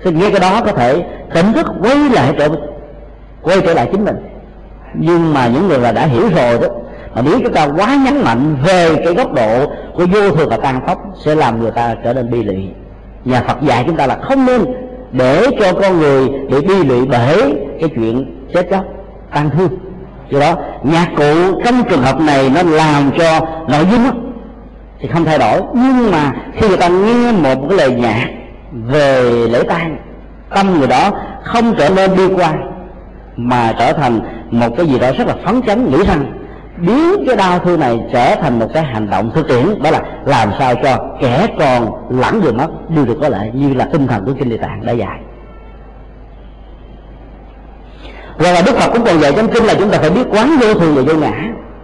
Thì nghe cái đó có thể tỉnh thức quay trở lại chính mình. Nhưng mà những người là đã hiểu rồi đó, mà nếu chúng ta quá nhấn mạnh về cái góc độ của vô thường và tan tốc sẽ làm người ta trở nên bi lụy. Nhà Phật dạy chúng ta là không nên để cho con người bị bi lụy bởi cái chuyện chết chóc, tan thương. Do đó nhạc cụ trong trường hợp này nó làm cho nội dung thì không thay đổi, nhưng mà khi người ta nghe một cái lời nhạc về lễ tang, tâm người đó không trở nên bi quan mà trở thành một cái gì đó rất là phấn chấn, nghĩ rằng biến cái đau thương này trở thành một cái hành động thực tiễn, đó là làm sao cho kẻ còn lẫn người mất đều được có lợi, như là tinh thần của Kinh Địa Tạng đã dạy. Và là Đức Phật cũng còn dạy trong kinh là chúng ta phải biết quán vô thường và vô ngã.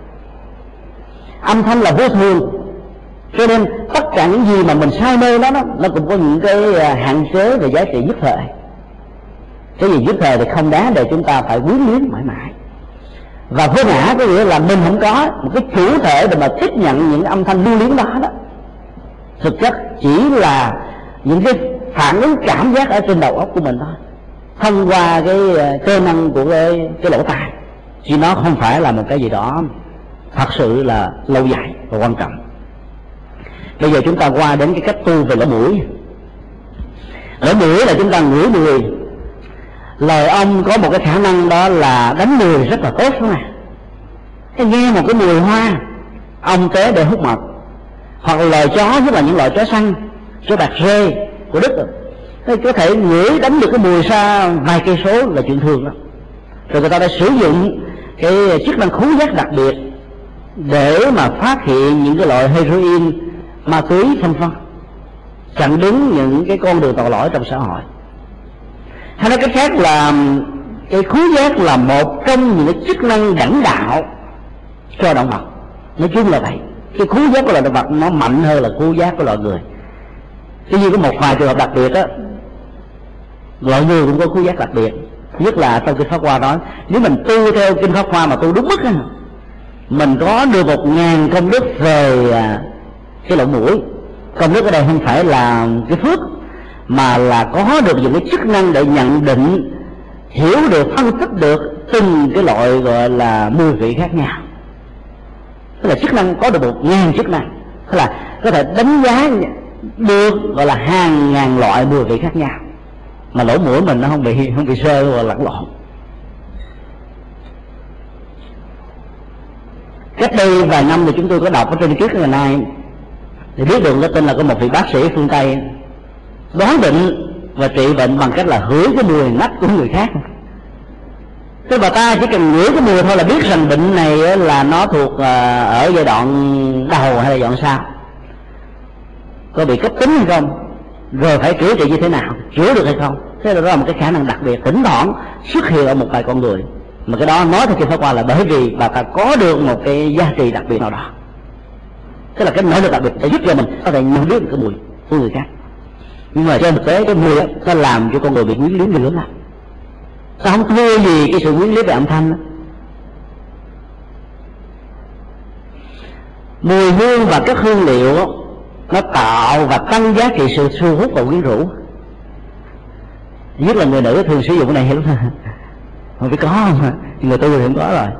Âm thanh là vô thường, cho nên tất cả những gì mà mình say mê đó nó cũng có những cái hạn chế về giá trị nhất thời. Cái gì nhất thời thì không đáng để chúng ta phải quyến luyến mãi mãi. Và vô ngã có nghĩa là mình không có một cái chủ thể để mà tiếp nhận những âm thanh lưu luyến đó. Thực chất chỉ là những cái phản ứng cảm giác ở trên đầu óc của mình thôi, thông qua cái cơ năng của cái lỗ tai, chứ nó không phải là một cái gì đó thật sự là lâu dài và quan trọng. Bây giờ chúng ta qua đến cái cách tu về lỗ mũi. Lỗ mũi là chúng ta ngửi mùi. Lời ông có một cái khả năng đó là đánh mùi rất là tốt, đúng không? Cái nghe một cái mùi hoa, ông tế để hút mật, hoặc là lời chó, tức là những loại chó săn, chó bạc rê của Đức, thì có thể ngửi đánh được cái mùi xa vài cây số là chuyện thường đó. Rồi người ta đã sử dụng cái chức năng khứu giác đặc biệt để mà phát hiện những cái loại heroin, ma túy vân vân, chặn đứng những cái con đường tội lỗi trong xã hội. Hay nói cách khác là cái khứu giác là một trong những cái chức năng dẫn đạo cho động vật. Nói chung là vậy. Cái khứu giác của loài động vật nó mạnh hơn là khứu giác của loài người. Tuy nhiên có một vài trường hợp đặc biệt á, loài người cũng có khứu giác đặc biệt. Nhất là trong Kinh Pháp Hoa nói, nếu mình tu theo Kinh Pháp Hoa mà tu đúng mức á, mình có được 1000 công đức về cái lỗ mũi. Công đức ở đây không phải là cái phước, mà là có được những cái chức năng để nhận định, hiểu được, phân tích được từng cái loại gọi là mùi vị khác nhau. Tức là chức năng có được 1000 chức năng, tức là có thể đánh giá được gọi là hàng ngàn loại mùi vị khác nhau, mà lỗ mũi mình nó không bị rơi và lẫn lộn. Cách đây vài năm thì chúng tôi có đọc ở trên Kiết ngày nay thì biết được cái tên là có một vị bác sĩ phương Tây đoán bệnh và trị bệnh bằng cách là hửi cái mùi nách của người khác. Thế bà ta chỉ cần ngửi cái mùi thôi là biết rằng bệnh này là nó thuộc ở giai đoạn đầu hay là giai đoạn sau, có bị cấp tính hay không, rồi phải chữa trị như thế nào, chữa được hay không. Thế là đó là một cái khả năng đặc biệt thỉnh thoảng xuất hiện ở một vài con người, mà cái đó nói theo Kinh Pháp Hoa là bởi vì bà ta có được một cái giá trị đặc biệt nào đó. Tức là cái nỗ lực đặc biệt để giúp cho mình có thể nhận biết cái mùi của người khác. Nhưng mà trên thực tế cái mùi đó, nó làm cho con người bị quyến luyến người lớn lắm. Sao không thua gì cái sự quyến luyến về âm thanh đó. Mùi hương và các hương liệu đó, nó tạo và tăng giá trị sự thu hút và quyến rũ. Nhất là người nữ thường sử dụng cái này lắm. Không biết có không? Người tu thì không có rồi.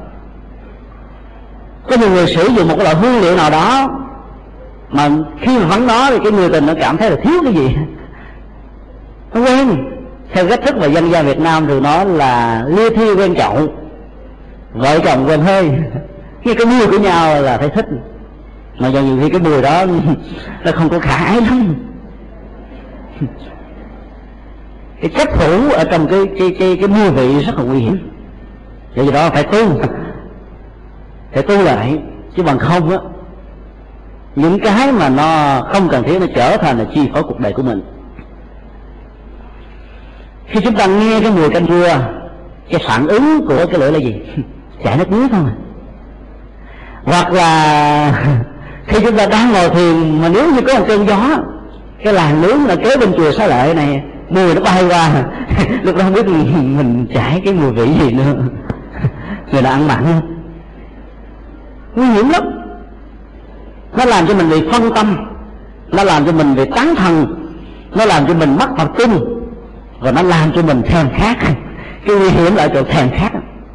Có nhiều người sử dụng một cái loại hương liệu nào đó mà khi mà vắng đó thì cái người tình nó cảm thấy là thiếu cái gì, nó quen. Theo cách thức và dân gian Việt Nam thì nó là lia thi quen chậu, vợ chồng quen hơi. Khi cái mùi của nhau là thấy thích, mà do nhiều khi cái mùi đó nó không có khả ái lắm. Cái chấp thủ ở trong cái mùi vị rất là nguy hiểm. Vì đó phải tu lại, chứ bằng không á, những cái mà nó không cần thiết nó trở thành là chi phối cuộc đời của mình. Khi chúng ta nghe cái mùi canh chua, cái phản ứng của cái lưỡi là gì? Chảy nước miếng không à? Hoặc là khi chúng ta đang ngồi thiền mà nếu như có một cơn gió, cái làn nướng là kế bên chùa Xá Lợi này, mùi nó bay qua, lúc đó không biết mình chảy cái mùi vị gì nữa. Người ta ăn mặn, nguy hiểm lắm. Nó làm cho mình bị phân tâm, nó làm cho mình bị tán thần, nó làm cho mình mất tập trung, Rồi nó làm cho mình thèm khát. Cái nguy hiểm là chỗ thèm khát.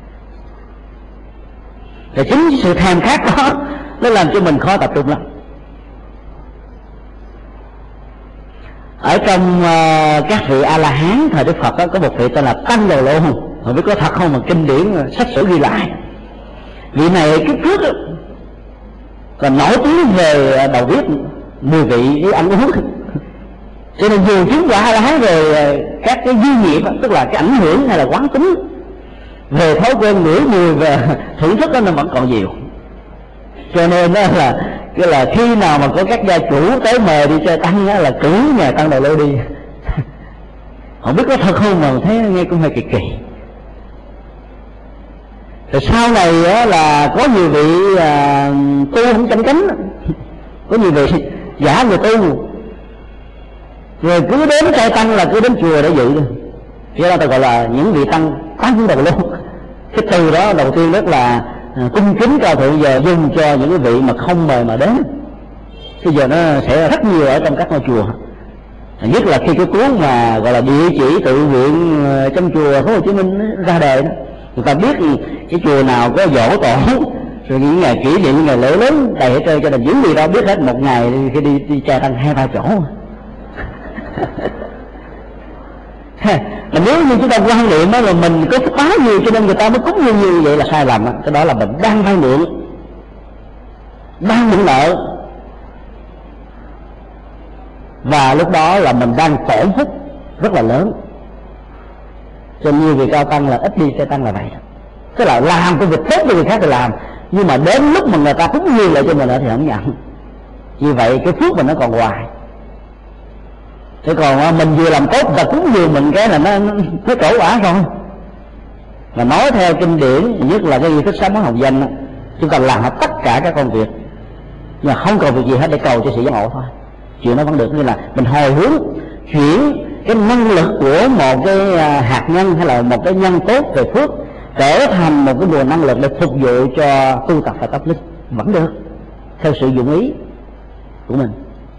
Và chính sự thèm khát đó nó làm cho mình khó tập trung lắm. Ở trong các vị A-la-hán thời Đức Phật đó, có một vị tên là Tăng Đầu Lô, không biết có thật không mà kinh điển sách sử ghi lại. Vị này kiếp trước đó, còn nổi tiếng về đầu bếp mùi vị với ăn uống, cho nên dù chứng quả A-la-hán rồi các cái duy nghiệp, tức là cái ảnh hưởng hay là quán tính về thói quen ngửi mùi và thưởng thức đó nó vẫn còn nhiều. Cho nên đó là khi nào mà có các gia chủ tới mời đi chơi tăng đó, là cử nhà Tăng Đầu Lô đi. Không biết có thật không mà thấy nghe cũng hơi kỳ kỳ. Rồi sau này đó là có nhiều vị tu không chánh cánh, có nhiều vị giả người tu, rồi cứ đến trai tăng là cứ đến chùa để dự thôi. Cho đó ta gọi là những vị tăng đầu lô. Cái từ đó đầu tiên rất là cung kính cao thượng, giờ dùng cho những cái vị mà không mời mà đến. Bây giờ nó sẽ rất nhiều ở trong các ngôi chùa, nhất là khi cái cuốn mà gọi là địa chỉ tự viện trong chùa Thành phố Hồ Chí Minh ra đời đó, người ta biết cái chùa nào có giỗ tổ, rồi những ngày kỷ niệm, những ngày lễ lớn đầy hết trơn, cho nên những người đó biết hết. Một ngày khi đi trai tăng 2-3 chỗ. Mà nếu như chúng ta quan niệm đó là mình có quá nhiều cho nên người ta mới cúng như vậy là sai lầm. Cái đó là mình đang vay mượn, đang mượn nợ, và lúc đó là mình đang tổn thất rất là lớn. Cho nhiều vị cao tăng là ít đi trai tăng là vậy. Tức là làm cái việc tốt cho người khác thì làm, nhưng mà đến lúc mà người ta cúng nhiều lại cho mình thì không nhận. Như vậy cái phước mình nó còn hoài. Thế còn mình vừa làm tốt, người ta cúng nhiều mình cái là nó trổ quả rồi. Mà nói theo kinh điển, nhất là cái nghi thức sám hối hồng danh đó, chúng ta làm hết tất cả các công việc nhưng mà không còn việc gì hết để cầu cho sự giác ngộ thôi. Chuyện nó vẫn được, như là mình hồi hướng chuyển cái năng lực của một cái hạt nhân hay là một cái nhân tốt về phước trở thành một cái nguồn năng lực để phục vụ cho tu tập và tâm linh, vẫn được theo sự dụng ý của mình.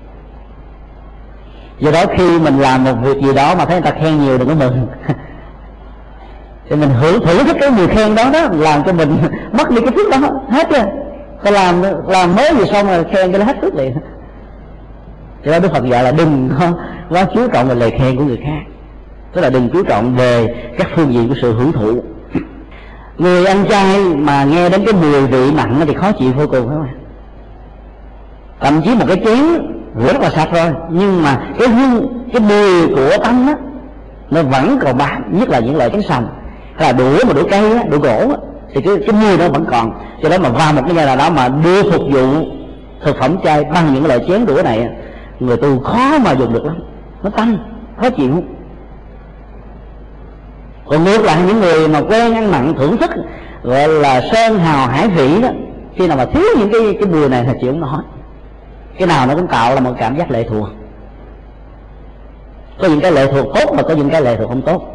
Do đó khi mình làm một việc gì đó mà thấy người ta khen nhiều đừng có mừng. Thì mình thưởng thức cái người khen đó đó, làm cho mình mất đi cái phước đó hết chưa. Ta làm mới gì xong rồi khen cho nó hết phước liền. Cho đó Đức Phật dạy là đừng quá chú trọng về lời khen của người khác, tức là đừng chú trọng về các phương diện của sự hưởng thụ. Người ăn chay mà nghe đến cái mùi vị mặn thì khó chịu vô cùng, phải không ạ? Thậm chí một cái chén rửa rất là sạch rồi, nhưng mà cái hương, cái mùi của tanh á nó vẫn còn bám, nhất là những loại chén sành hay là đũa mà đũa cây á, đũa gỗ á, thì cái mùi nó vẫn còn. Cho đó mà vào một cái ngày nào đó mà đưa phục vụ thực phẩm chay bằng những loại chén đũa này, người tu khó mà dùng được lắm, nó tanh, khó chịu. Còn ngược lại những người mà quen ăn mặn thưởng thức gọi là sơn hào hải vị đó, khi nào mà thiếu những cái mùi này thì chịu không nổi. Cái nào nó cũng tạo là một cảm giác lệ thuộc. Có những cái lệ thuộc tốt mà có những cái lệ thuộc không tốt.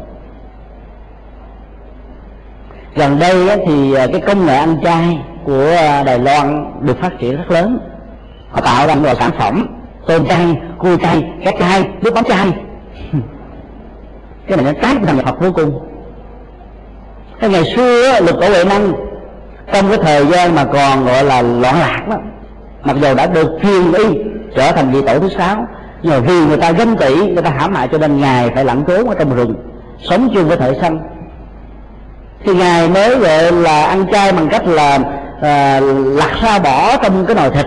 Gần đây thì cái công nghệ ăn chay của Đài Loan được phát triển rất lớn. Họ tạo ra một loại sản phẩm tôm chay, cua chay, cá chay, nước mắm chay. Cái này nó trái với Phật vô cùng. Cái ngày xưa Lục Tổ Huệ Năng trong cái thời gian mà còn gọi là loạn lạc đó, mặc dù đã được truyền y trở thành vị tổ thứ 6, nhưng mà vì người ta ganh tị, người ta hãm hại cho nên ngài phải lẩn trốn ở trong rừng, sống chung với thời sanh. Thì ngài mới gọi là ăn chay bằng cách là lặt ra bỏ trong cái nồi thịt.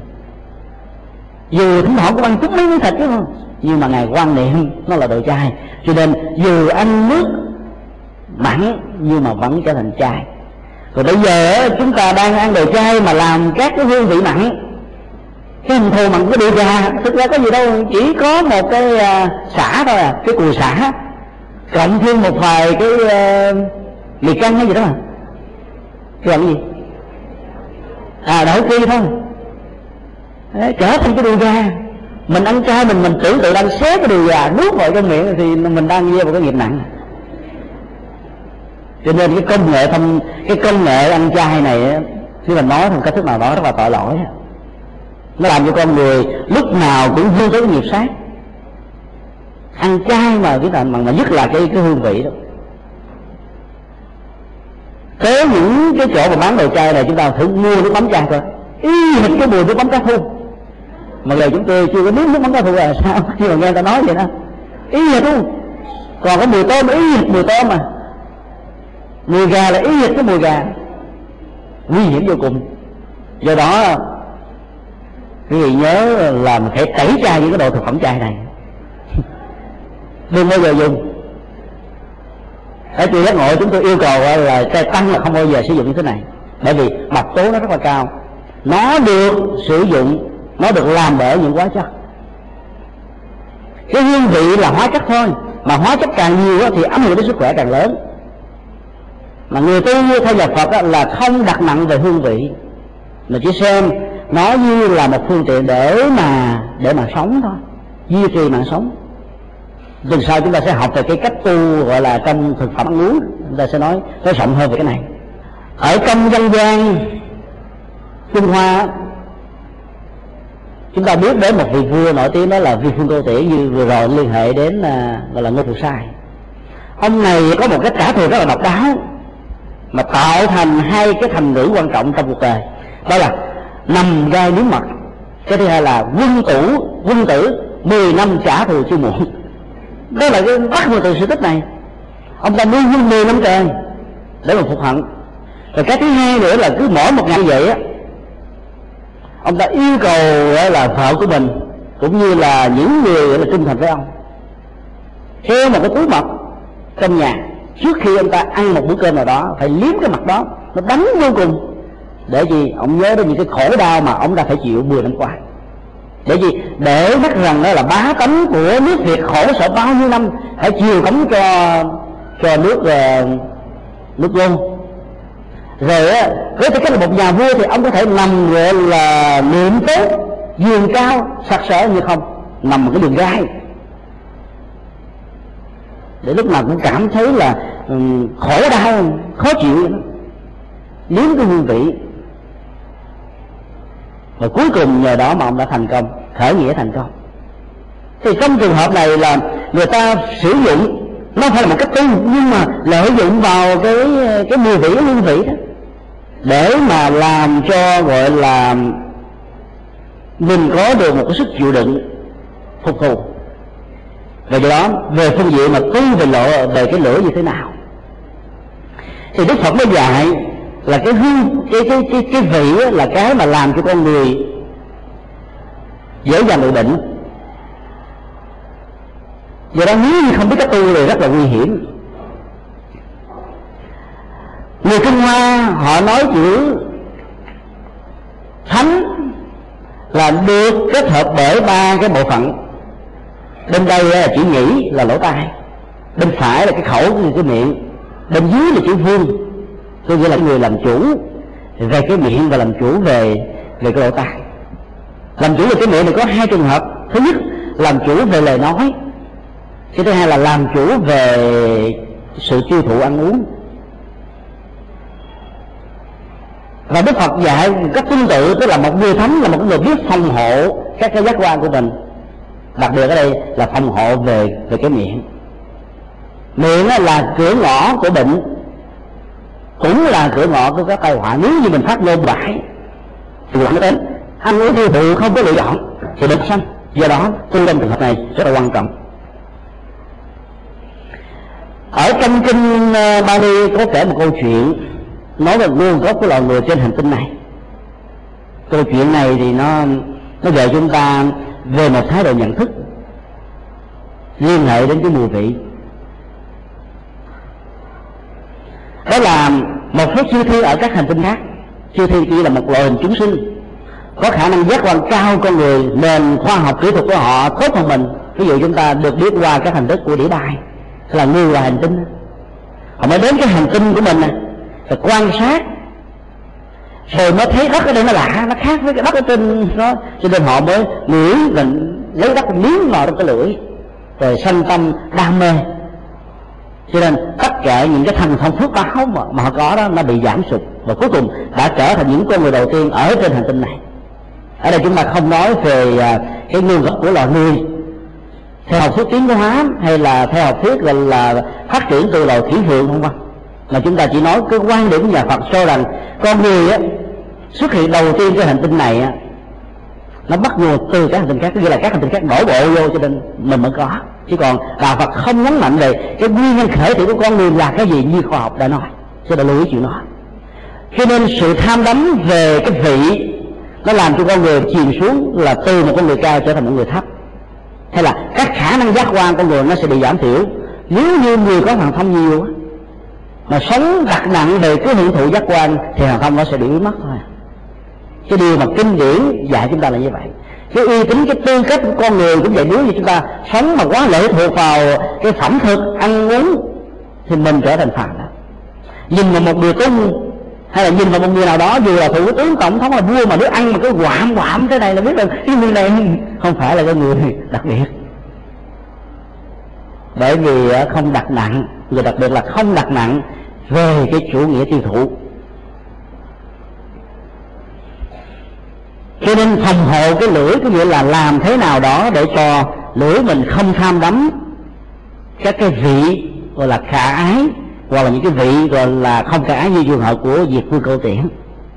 Dù thỉnh thoảng cũng ăn chút miếng thịt chứ không, nhưng mà ngài quan niệm nó là đồ chay, cho nên dù ăn nước mặn nhưng mà vẫn trở thành chay. Rồi bây giờ chúng ta đang ăn đồ chay mà làm các cái hương vị mặn, cái hình thù mặn có đưa ra, thực ra có gì đâu, chỉ có một cái xả thôi à, cái cùi xả cộng thêm một vài cái mì căng hay gì đó mà cái gì đậu ki thôi. Đấy, trở thành cái đùi gà. Mình ăn chay mình tưởng tượng đang xé cái đùi gà nuốt vào trong miệng thì mình đang gieo vào cái nghiệp nặng. Cho nên cái công nghệ ăn chay này, khi mình nói một cách thức nào đó rất là tội lỗi. Nó làm cho con người lúc nào cũng vươn tới nghiệp sát. ăn chay mà cái mà nhất là cái hương vị đó. Tới những cái chỗ mà bán đồ chay này, chúng ta thử mua nước mắm chay thôi, y hệt cái mùi nước mắm cá thu. Mà giờ chúng tôi chưa có biết nước mắm cá thu là sao, nhưng mà nghe người ta nói vậy đó, y hệt luôn. Còn cái mùi tôm y hệt mùi tôm, mà mùi gà là y hệt cái mùi gà, nguy hiểm vô cùng. Do đó quý vị nhớ là mình phải tẩy chay những cái đồ thực phẩm chay này, đừng bao giờ dùng. Ở chùa Giác Ngộ chúng tôi yêu cầu là chay tăng là không bao giờ sử dụng như thế này, bởi vì độc tố nó rất là cao. Nó được sử dụng, nó được làm bởi những hóa chất. Cái hương vị là hóa chất thôi, mà hóa chất càng nhiều thì ảnh hưởng đến sức khỏe càng lớn. Mà người tu theo nhà Phật là không đặt nặng về hương vị, mà chỉ xem nó như là một phương tiện để mà sống thôi, duy trì mạng sống. Tuần sau chúng ta sẽ học về cái cách tu gọi là trong thực phẩm ăn uống, chúng ta sẽ nói rộng hơn về cái này. Ở trong dân gian Trung Hoa, chúng ta biết đến một vị vua nổi tiếng, đó là Vi Phương Câu Tiễn, như vừa rồi liên hệ đến gọi là Ngô Phụ Sai. Ông này có một cái trả thù rất là độc đáo, mà tạo thành hai cái thành ngữ quan trọng trong cuộc đời, đó là nằm gai nướng mật. Cái thứ hai là quân tử 10 năm trả thù chưa muộn. Đó là cái bắt nguồn từ sự tích này. Ông ta nuôi quân 10 năm trời để mà phục hận. Rồi cái thứ hai nữa là cứ mỗi một ngày như vậy á, ông ta yêu cầu là vợ của mình cũng như là những người là trung thành với ông treo một cái túi mật trong nhà. Trước khi ông ta ăn một bữa cơm nào đó phải liếm cái mặt đó, nó đắng vô cùng. Để gì? Ông nhớ đến những cái khổ đau mà ông đã phải chịu 10 năm qua. Để gì? Để biết rằng đó là bá tánh của nước Việt khổ sở bao nhiêu năm phải chiều cống cho nước Lô. Rồi á, với tư cách là một nhà vua thì ông có thể nằm gọi là niệm tốt, giường cao, sặc sỡ, như không nằm một cái đường gai, để lúc nào cũng cảm thấy là khổ đau, khó chịu vậy đó, nếm cái hương vị. Và cuối cùng nhờ đó mà ông đã thành công, khởi nghĩa thành công. Thì trong trường hợp này là người ta sử dụng, nó phải là một cách tu, nhưng mà lợi dụng vào cái mùi vị, hương vị đó, để mà làm cho gọi là mình có được một cái sức chịu đựng phục thù. Và do đó về phương diện mà tu về cái lửa như thế nào, thì Đức Phật mới dạy là cái hương, cái vị là cái mà làm cho con người dễ dàng bị bệnh. Do đó nếu như không biết cách tu thì rất là nguy hiểm. Người Trung Hoa họ nói chữ thánh là được kết hợp bởi ba cái bộ phận. Bên đây là chữ nhĩ là lỗ tai, bên phải là cái khẩu, cái miệng, bên dưới là chữ vương, có nghĩa là người làm chủ về cái miệng và làm chủ về cái lỗ tai. Làm chủ về cái miệng này có hai trường hợp. Thứ nhất, làm chủ về lời nói. Cái thứ hai là làm chủ về sự tiêu thụ ăn uống. Và Đức Phật dạy cách tương tự, tức là một người thánh là một người biết phòng hộ các cái giác quan của mình. Đặc biệt ở đây là phòng hộ về cái miệng. Miệng là cửa ngõ của bệnh, cũng là cửa ngõ của các tai họa. Nếu như mình phát ngôn bãi thì nó đến ăn uống tiêu thụ không có lựa chọn thì bệnh sanh. Do đó tu trong trường hợp này rất là quan trọng. Ở trong kinh Bali có kể một câu chuyện nói về nguồn gốc của loài người trên hành tinh này. Câu chuyện này thì nó gợi chúng ta về một thái độ nhận thức liên hệ đến cái mùi vị. Đó là một số siêu thiên ở các hành tinh khác. Siêu thiên chỉ là một loại hình chúng sinh có khả năng giác quan cao con người, nền khoa học kỹ thuật của họ tốt hơn mình. Ví dụ chúng ta được biết qua các hình thức của đĩa đài, là người ngoài hành tinh, họ mới đến cái hành tinh của mình này rồi quan sát, rồi mới thấy đất ở đây nó lạ, nó khác với cái đất ở trên đó, cho nên họ mới ngửi và lấy đất miếng vào trong cái lưỡi, rồi sanh tâm đam mê. Cho nên tất cả những cái thành phong phước báo mà họ có đó nó bị giảm sụt, và cuối cùng đã trở thành những con người đầu tiên ở trên hành tinh này. Ở đây chúng ta không nói về cái nguồn gốc của loài người, theo học thuyết tiến hóa hay là theo học thuyết gọi là phát triển từ loài thủy vượng không, mà chúng ta chỉ nói cái quan điểm của nhà Phật cho rằng con người á, xuất hiện đầu tiên trên hành tinh này á, nó bắt nguồn từ các hành tinh khác, tức là các hành tinh khác đổ bộ vô cho nên mình mới có. Chứ còn đạo Phật không nhấn mạnh về cái nguyên nhân khởi thủy của con người là cái gì như khoa học đã nói, cho nên lưu ý chuyện đó. Cho nên sự tham đắm về cái vị nó làm cho con người chìm xuống, là từ một con người cao trở thành một người thấp, hay là các khả năng giác quan con người nó sẽ bị giảm thiểu. Nếu như người có thần thông nhiều mà sống đặt nặng về cái hưởng thụ giác quan thì thần thông nó sẽ bị biến mất thôi. Cái điều mà kinh điển dạy chúng ta là như vậy. Cái uy tín, cái tư cách của con người cũng vậy. Nếu như chúng ta sống mà quá lệ thuộc vào cái phẩm thực ăn uống thì mình trở thành phàm đó. Nhìn vào một người tung hay là nhìn vào một người nào đó, dù là thủ tướng, tổng thống, là vua, mà đứa ăn mà cái quạm thế này là biết rằng cái người này không phải là cái người đặc biệt. Bởi vì không đặt nặng, người đặc biệt là không đặt nặng về cái chủ nghĩa tiêu thụ. Cho nên phòng hộ cái lưỡi có nghĩa là làm thế nào đó để cho lưỡi mình không tham đắm các cái vị gọi là khả ái, hoặc là những cái vị gọi là không khả ái như trường hợp của Diệt Vương Câu Tiễn.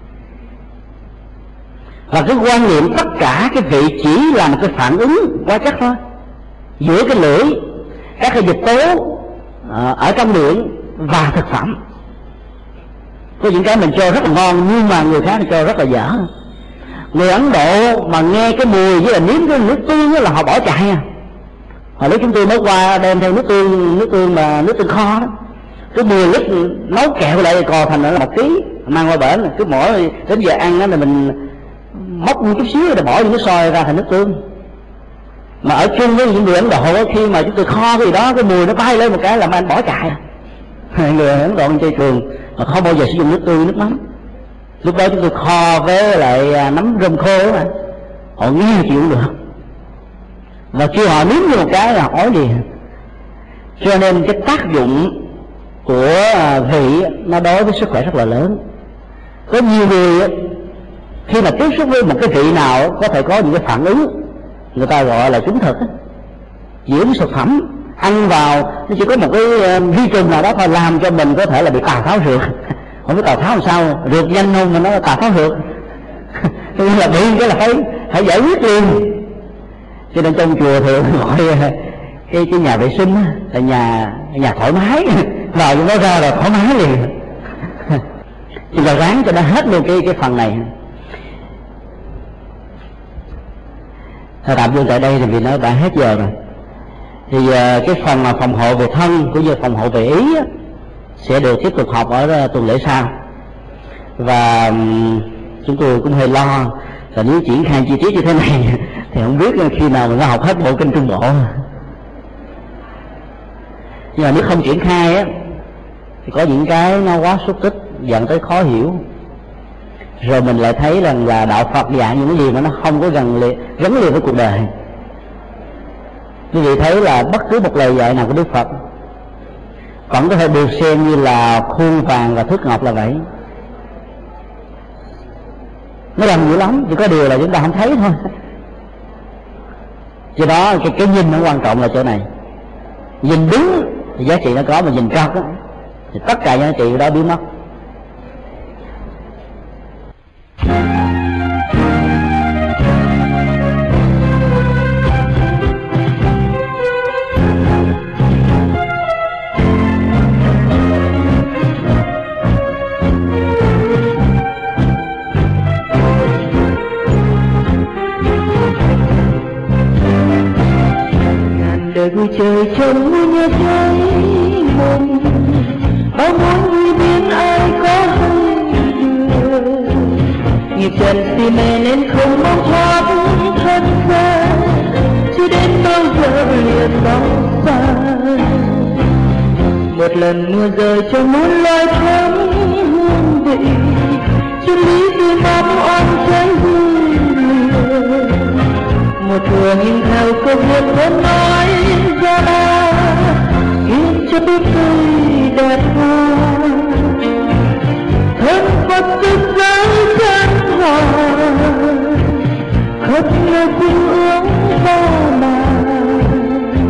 Và cái quan niệm tất cả cái vị chỉ là một cái phản ứng quá chất thôi giữa cái lưỡi, các cái dịch tố ở trong miệng và thực phẩm. Có những cái mình cho rất là ngon nhưng mà người khác cho rất là dở. Người Ấn Độ mà nghe cái mùi với là nếm cái nước tương là họ bỏ chạy à. Hồi lúc chúng tôi mới qua đem theo nước tương mà nước tương kho đó, cái 10 lít nấu kẹo lại cò thành là 1 ký mang qua bển, cứ mỗi đến giờ ăn đó là mình móc một chút xíu rồi bỏ những cái soi ra thành nước tương. Mà ở chung với những người Ấn Độ khi mà chúng tôi kho cái gì đó, cái mùi nó bay lên một cái là anh bỏ chạy. Người Ấn Độ chơi trường mà không bao giờ sử dụng nước tương, nước mắm. Lúc đó chúng tôi kho với lại nấm rơm khô mà họ nghe chịu được, và khi họ nếm như một cái là ói liền. Cho nên cái tác dụng của vị nó đối với sức khỏe rất là lớn. Có nhiều người khi mà tiếp xúc với một cái vị nào có thể có những cái phản ứng, người ta gọi là trúng thực, dưỡng thực phẩm ăn vào nó chỉ có một cái vi trùng nào đó thôi làm cho mình có thể là bị tào tháo rượt. Không biết tào tháo làm sao, rượt nhanh không mà nó là tào tháo rượt. Nên là bị cái là phải giải quyết liền. Cho nên trong chùa thường gọi cái nhà vệ sinh là nhà thoải mái, vào cho nó ra là thoải mái liền. Chúng ta ráng cho nó hết luôn cái phần này. Thôi tạm dừng tại đây thì vì nó đã hết giờ rồi. Thì cái phần mà phòng hộ về thân cũng như phòng hộ về ý sẽ được tiếp tục học ở tuần lễ sau. Và chúng tôi cũng hơi lo là nếu triển khai chi tiết như thế này thì không biết khi nào mình nó học hết bộ kinh Trung Bộ. Nhưng mà nếu không triển khai á thì có những cái nó quá xúc tích dẫn tới khó hiểu, rồi mình lại thấy rằng là đạo Phật dạy những cái gì mà nó không có gắn liền với cuộc đời. Quý vị thấy là bất cứ một lời dạy nào của Đức Phật vẫn có thể được xem như là khuôn vàng và thước ngọc là vậy. Nó làm dữ lắm, chỉ có điều là chúng ta không thấy thôi. Do đó cái nhìn nó quan trọng là chỗ này. Nhìn đúng thì giá trị nó có, mà nhìn trật thì tất cả giá trị đó biến mất. Vui trời trong mưa nhớ cháy mộng, bao mối vui biết ai có hay được. Nghiệp trần si mê nên không mong thoát thân ra, chứ đến bao giờ liền bóng xa. Một lần mưa rơi cho muôn loài thắm hương vị, chân lý tươi mát oan trái hương lìa. Một thừa nhìn theo câu việc vẫn nói ra là khiến cho tiếng cười đẹp hoa. Thân Phật rực rỡ chân hòa, khắp nơi cung ước bao nàng.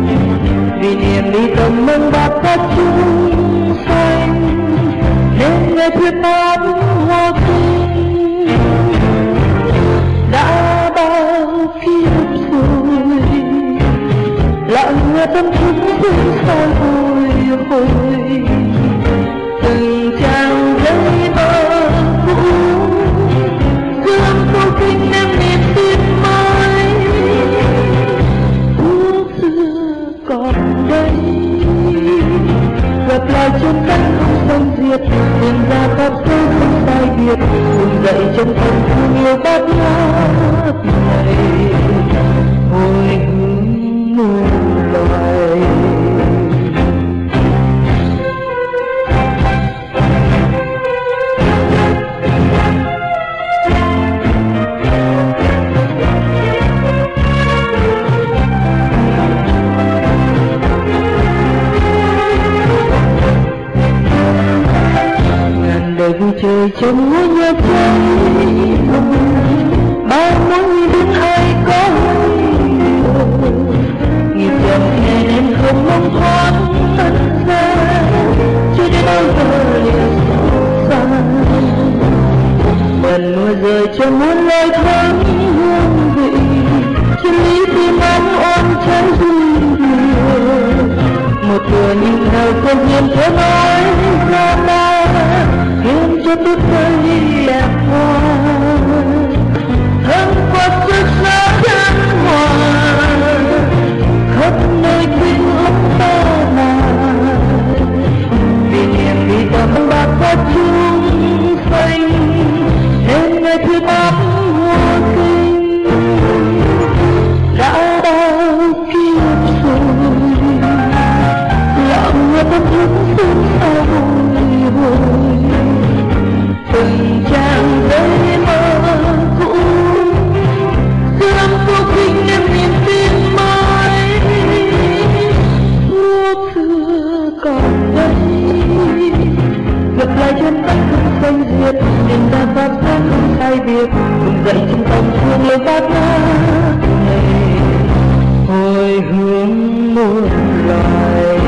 phát chung xanh nên ngày thuyết pháp hoa kinh đã bao kiếp rồi lặng nghe tâm thức vẫn sao hồi hồi từng trang giấy mơ cũ gương vô kinh em niềm tin mới ước xưa còn đây gặp lại trên cánh không xanh diệt tìm ra pháp sơ không sai biệt cùng dậy chân thân thương yêu bát ngát này hồi hướng muôn loài. Đời vui chơi trong ngôi nhà cháy bao mối đến ai có nghiệp chồng nghe nên không mong thoát thân ra chưa đến bao giờ lìa xa bần mùa rời cho muôn lời thơm hương vị chân lý tim ấm ôm trái rung một thừa nhìn nào không hiền thế nói ra ma khiến cho tôi thấy đẹp hoa thân qua sức xa chân hòa khắp nơi kinh ấm ta lại vì niềm vì tâm bạc phát chung xanh nên ngày thứ bác hoa kinh đã bao kiếp rồi lặng nghe tâm thức xuyên sao hồi hồi từng trang giấy mơ cũ gương vô kinh em niềm tin mới ước xưa còn đây gặp lại chân tay không xanh diệt tìm ra pháp sơ không sai biệt cùng dậy trong tâm thương yêu bát ngát này hồi hướng muôn loài.